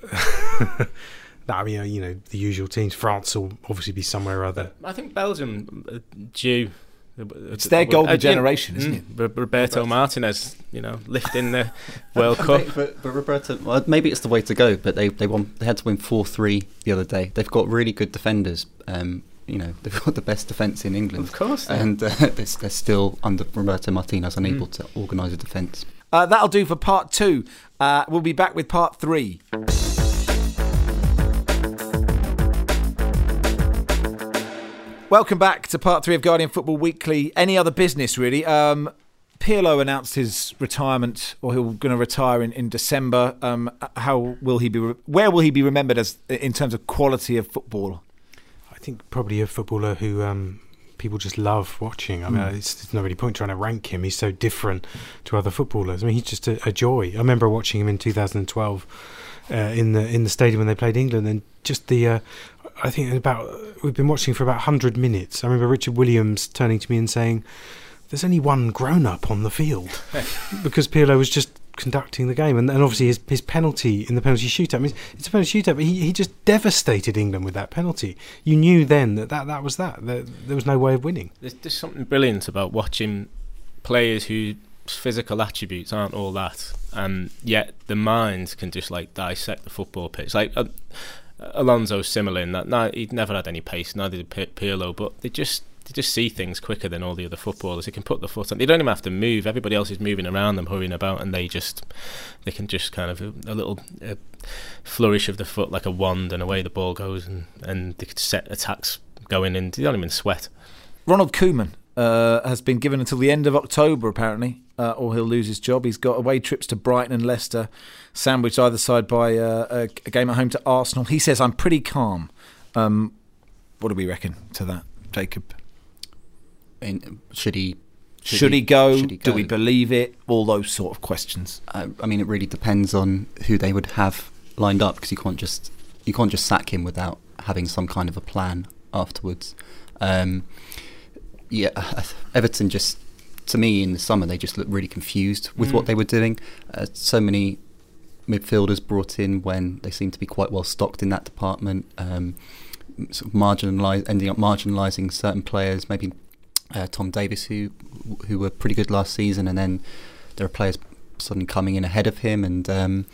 I mean, you know, the usual teams. France will obviously be somewhere or other. I think Belgium uh, due. It's their golden uh, generation, isn't mm, it? Roberto Martinez, you know, lifting the World Cup. But, but Roberto, well, maybe it's the way to go. But they they won. They had to win four three the other day. They've got really good defenders. Um, you know, they've got the best defence in England, of course. And uh, they're, they're still under Roberto Martinez, unable mm. to organise a defence. Uh, that'll do for part two. Uh, we'll be back with part three. Welcome back to part three of Guardian Football Weekly. Any other business, really? Um, Pirlo announced his retirement, or he's going to retire in, in December. Um, how will he be? Re- where will he be remembered as in terms of quality of football? I think probably a footballer who um, people just love watching. I mean, mm. it's, it's not really point trying to rank him. He's so different to other footballers. I mean, he's just a, a joy. I remember watching him in two thousand twelve uh, in the in the stadium when they played England, and just the. Uh, I think about we've been watching for about one hundred minutes. I remember Richard Williams turning to me and saying, "There's only one grown-up on the field," because Pirlo was just conducting the game, and, and obviously his his penalty in the penalty shootout. I mean, it's a penalty shootout, but he, he just devastated England with that penalty. You knew then that that, that was that. There, there was no way of winning. There's, there's something brilliant about watching players whose physical attributes aren't all that, and yet the mind can just like dissect the football pitch. Like. Uh, Alonso's similar in that. No, he'd never had any pace, neither did Pirlo, but they just they just see things quicker than all the other footballers. They can put the foot on. They don't even have to move. Everybody else is moving around them, hurrying about, and they just they can just kind of a, a little a flourish of the foot like a wand, and away the ball goes, and, and they could set attacks going in. They don't even sweat. Ronald Koeman uh, has been given until the end of October, apparently, uh, or he'll lose his job. He's got away trips to Brighton and Leicester, sandwiched either side by uh, a, a game at home to Arsenal. He says, "I'm pretty calm." Um, what do we reckon to that, Jacob? In, should he? Should, should, he, he, go? should he go? Do we believe it? All those sort of questions. I, I mean, it really depends on who they would have lined up, because you can't just you can't just sack him without having some kind of a plan afterwards. Um, yeah, Everton just. To me, in the summer, they just looked really confused with mm. what they were doing. Uh, so many midfielders brought in when they seemed to be quite well stocked in that department, um, sort of marginalise, ending up marginalising certain players. Maybe uh, Tom Davies, who who were pretty good last season, and then there are players suddenly coming in ahead of him, and um,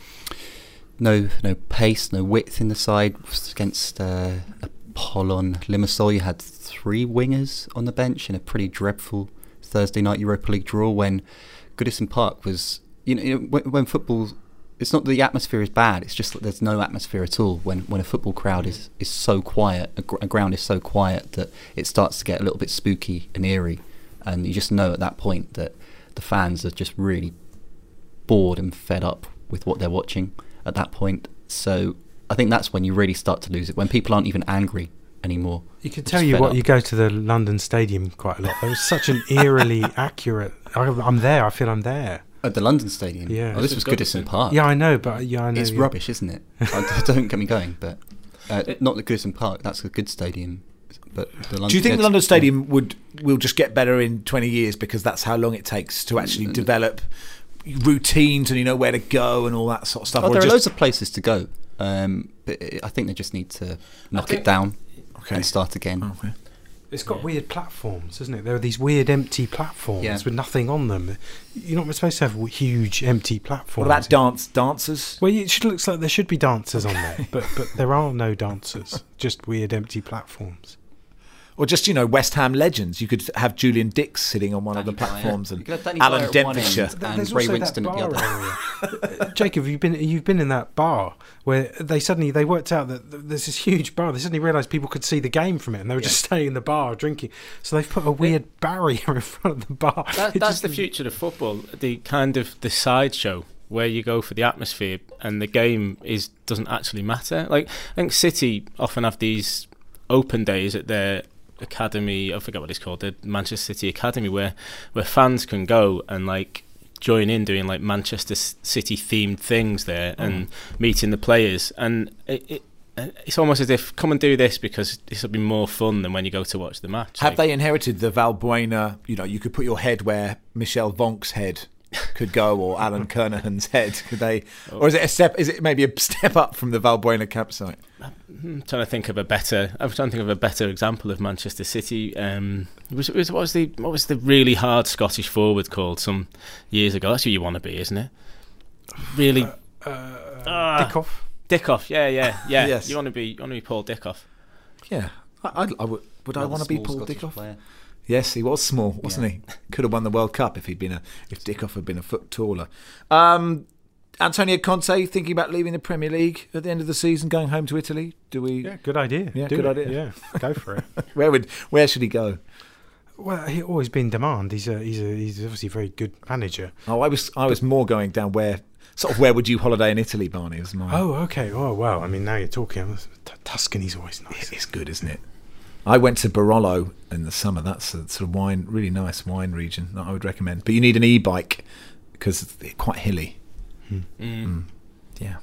no no pace, no width in the side. Against uh, Apollon Limassol, you had three wingers on the bench in a pretty dreadful Thursday night Europa League draw, when Goodison Park was, you know, you know when, when football, it's not that the atmosphere is bad, it's just that there's no atmosphere at all when, when a football crowd is, is so quiet, a, gr- a ground is so quiet that it starts to get a little bit spooky and eerie, and you just know at that point that the fans are just really bored and fed up with what they're watching at that point. So I think that's when you really start to lose it, when people aren't even angry anymore. You can tell you what, up. You go to the London Stadium quite a lot. There was such an eerily accurate. I, I'm there. I feel I'm there at the London Stadium. Yeah, oh, this was Goodison Park. Yeah, I know, but yeah, I know. It's yeah. rubbish, isn't it? I, don't get me going, but uh, it, not the Goodison Park. That's a good stadium. But the London, do you think yeah, the London Stadium would will just get better in twenty years because that's how long it takes to actually mm, develop routines and you know where to go and all that sort of stuff? Oh, or there just... are loads of places to go, um, but I think they just need to knock think, it down. Okay. And start again. Oh, okay. It's got weird platforms, isn't it? There are these weird empty platforms yeah. with nothing on them. You're not supposed to have huge empty platforms. What about dance dancers? Well, it should, looks like there should be dancers on there, but but there are no dancers. Just weird empty platforms. Or just, you know, West Ham legends. You could have Julian Dix sitting on one Danny of the platforms Dyer. and Alan Denfisher and, and Ray Winston at the other. Area. Jacob, you've been you've been in that bar where they suddenly they worked out that there's this huge bar. They suddenly realised people could see the game from it, and they were yeah. just staying in the bar drinking. So they've put a weird it, barrier in front of the bar. That, that's just, the future of football. The kind of the sideshow where you go for the atmosphere, and the game is doesn't actually matter. Like I think City often have these open days at their academy, I forget what it's called, the Manchester City Academy, where where fans can go and like join in doing like Manchester City themed things there mm. and meeting the players, and it, it it's almost as if come and do this because this will be more fun than when you go to watch the match. Have like, they inherited the Valbuena, you know, you could put your head where Michel Vonk's head could go, or Alan Kernahan's head, could they, or is it a step? Is it maybe a step up from the Valbuena campsite? I'm trying to think of a better. I'm trying to think of a better example of Manchester City. Um, was, was what was the what was the really hard Scottish forward called some years ago? That's who you want to be, isn't it? Really, uh, uh, uh, Dickoff. Dickoff, yeah, yeah, yeah. Yes. You want to be, you want to be Paul Dickoff. Yeah, I, I, I would. Would I want to be Paul Scottish Dickoff? Player. Yes, he was small, wasn't yeah. he? Could have won the World Cup if he'd been a if Dickoff had been a foot taller. Um, Antonio Conte thinking about leaving the Premier League at the end of the season, going home to Italy. Do we? Yeah, good idea. Yeah, Do good it. idea. Yeah, go for it. where would where should he go? Well, he's always been in demand. He's a he's a he's obviously a very good manager. Oh, I was I was more going down where sort of where would you holiday in Italy, Barney? Was my oh okay. Oh well, I mean now you're talking. T- Tuscany's always nice. It's good, isn't it? I went to Barolo in the summer. That's a sort of wine, really nice wine region that I would recommend. But you need an e-bike because it's quite hilly. Mm. Mm. Yeah.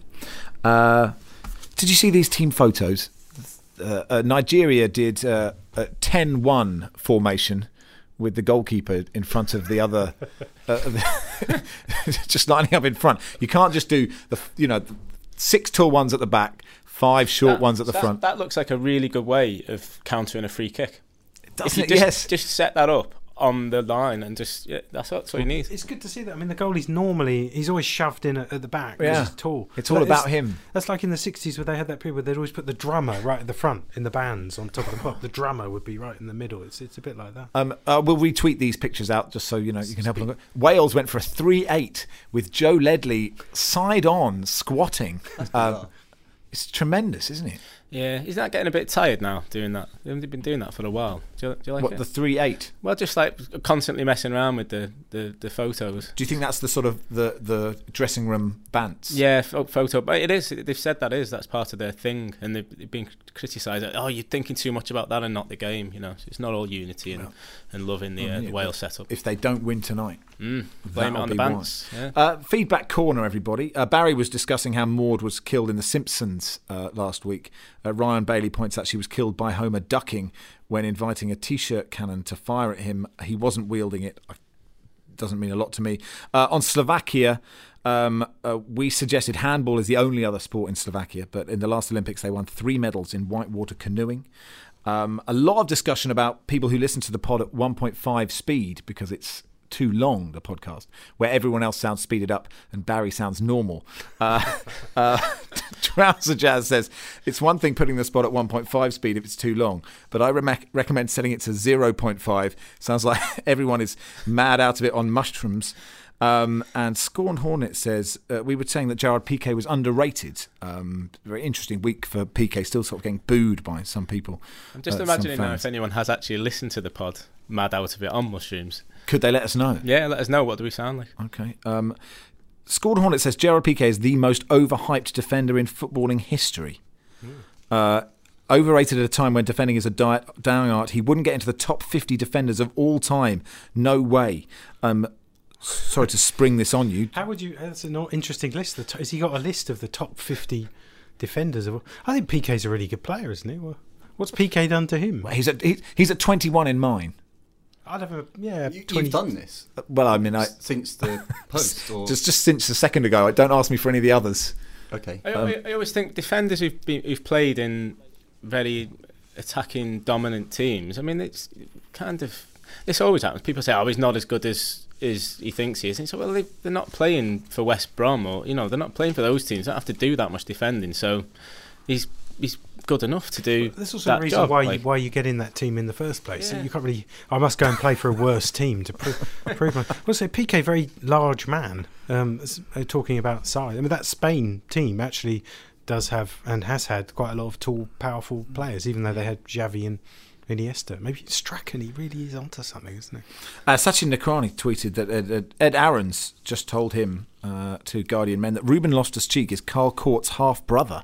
Uh, did you see these team photos? Uh, uh, Nigeria did uh, a ten one formation with the goalkeeper in front of the other, uh, the just lining up in front. You can't just do the, you know, six tall ones at the back, five short that, ones at the that, front. That looks like a really good way of countering a free kick. Doesn't if it? you just, Yes. Just set that up on the line and just yeah, that's that's what you need. It's good to see that. I mean, the goalie's normally he's always shoved in at, at the back. Yeah. He's tall. It's all But about him. That's like in the sixties where they had that period where they'd always put the drummer right at the front in the bands on top of the pop. The drummer would be right in the middle. It's it's a bit like that. Um, uh, we'll retweet these pictures out just so you know you can help along. Wales went for a three eight with Joe Ledley side on squatting. Um, it's tremendous, isn't it? Yeah, he's not getting a bit tired now doing that. They've been doing that for a while. Do you, do you like What, it? the three eight? Well, just like constantly messing around with the, the, the photos. Do you think that's the sort of the, the dressing room bants? Yeah, photo. But it is. They've said that is. That's part of their thing. And they've, they've been criticised. Oh, you're thinking too much about that and not the game. You know, so it's not all unity and, Well, and loving the, well, uh, yeah, the Wales setup. If they don't win tonight. Mm, blame it That'll on the be bants. Yeah. Uh, feedback corner, everybody. Uh, Barry was discussing how Maud was killed in The Simpsons uh, last week. Uh, Ryan Bailey points out she was killed by Homer ducking when inviting a T-shirt cannon to fire at him. He wasn't wielding it. Doesn't mean a lot to me. Uh, on Slovakia, um, uh, we suggested handball is the only other sport in Slovakia, but in the last Olympics they won three medals in whitewater canoeing. Um, a lot of discussion about people who listen to the pod at one point five speed because it's too long, the podcast, where everyone else sounds speeded up and Barry sounds normal. Uh, uh, Trouser Jazz says, it's one thing putting the spot at one point five speed if it's too long, but I re- recommend setting it to zero point five. Sounds like everyone is mad out of it on mushrooms. Um, and Scorn Hornet says, uh, we were saying that Gerard Piqué was underrated. Um, very interesting week for Piqué, still sort of getting booed by some people. I'm just uh, imagining some now fans. if anyone has actually listened to the pod, mad out of it on mushrooms. Could they let us know? Yeah, let us know. What do we sound like? Okay. Um, Scorn Hornet says Gerard Piqué is the most overhyped defender in footballing history. Mm. Uh, overrated at a time when defending is a di- dying art. He wouldn't get into the top fifty defenders of all time. No way. Um, sorry to spring this on you. How would you? That's an interesting list. The t- has he got a list of the top fifty defenders of? I think Piqué's a really good player, isn't he? Well, what's Piqué done to him? Well, he's at he, he's at twenty-one in mine. I'd have a yeah. You, twenty you've done this Well, I mean, I since the post, or just just since a second ago. Don't ask me for any of the others. okay. I, Um, I, I always think defenders who've been, who've played in very attacking dominant teams. I mean, it's kind of this always happens. People say, "Oh, he's not as good as as he thinks he is." And so, well, they, they're not playing for West Brom, or you know, they're not playing for those teams. They don't have to do that much defending. So, he's he's good enough to do. There's also that a reason job, why like, you, why you get in that team in the first place. Yeah. You can't really. I must go and play for a worse team to prove. prove my, also, Piqué, very large man. Um, s- uh, talking about size, I mean that Spain team actually does have and has had quite a lot of tall, powerful players. Even though they had Xavi and Iniesta, maybe Strachan. He really is onto something, isn't he? Uh, Sachin Nakrani tweeted that Ed, Ed, Ed Aarons just told him uh, to Guardian Men that Ruben Loftus-Cheek is Carl Court's half brother,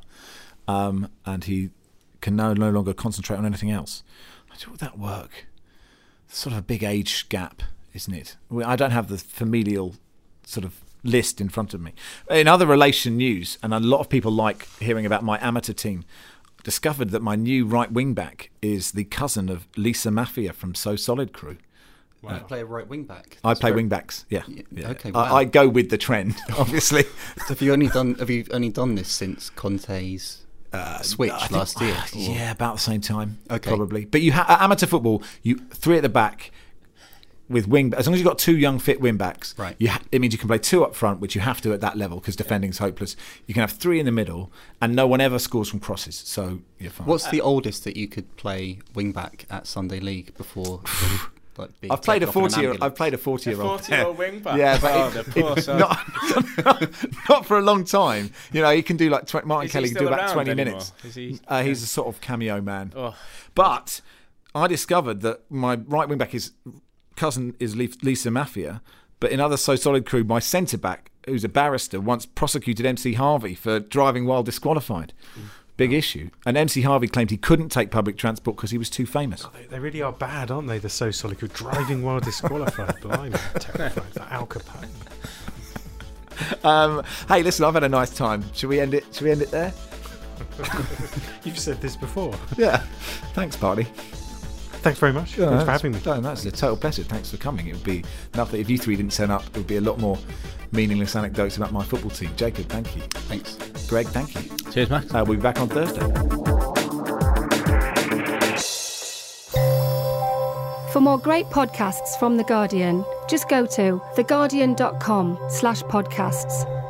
um, and he can no, no longer concentrate on anything else. How would that work? It's sort of a big age gap, isn't it? Well, I don't have the familial sort of list in front of me. In other relation news, and a lot of people like hearing about my amateur team, discovered that my new right wing back is the cousin of Lisa Mafia from So Solid Crew. You play a right wing back. I That's play very- wing backs. Yeah. Yeah, yeah. okay, I, wow. I go with the trend, obviously. So have you only done? Have you only done this since Conte's Uh, switch I think- last year? uh, or- yeah, about the same time. Okay. Probably. But you ha- amateur football, you three at the back with wing. As long as you've got two young fit wing backs, Right. You ha- it means you can play two up front, which you have to at that level because defending's hopeless. You can have three in the middle, and no one ever scores from crosses, so you're fine. What's the oldest that you could play wing back at Sunday League before? like being I've played a taken off in an forty-year. ambulance? I've played a forty-year-old. forty-year-old wing back. Yeah, but Oh, it- the poor it- son. not, not for a long time. You know, he can do like tw- Martin Is he Kelly can do still about around twenty anymore? minutes. Is he? Uh, he's a sort of cameo man. Oh. But I discovered that my right wing back is cousin is Le- Lisa Mafia, but in other So Solid Crew, my centre back, who's a barrister, once prosecuted M C Harvey for driving while disqualified. big issue. And M C Harvey claimed he couldn't take public transport because he was too famous. God, they, they really are bad, aren't they? They're so solid. Driving while disqualified. Blimey, terrifying. That Al Capone. Um, hey, listen, I've had a nice time. Should we end it? Should we end it there? You've said this before. Yeah. Thanks, Barney. Thanks very much. Yeah, Thanks for having me. No, that's a total pleasure. Thanks for coming. It would be nothing if you three didn't turn up. It would be a lot more meaningless anecdotes about my football team. Jacob, thank you. Thanks. Greg, thank you. Cheers, Max. Uh, we'll be back on Thursday. For more great podcasts from The Guardian, just go to theguardian.com slash podcasts.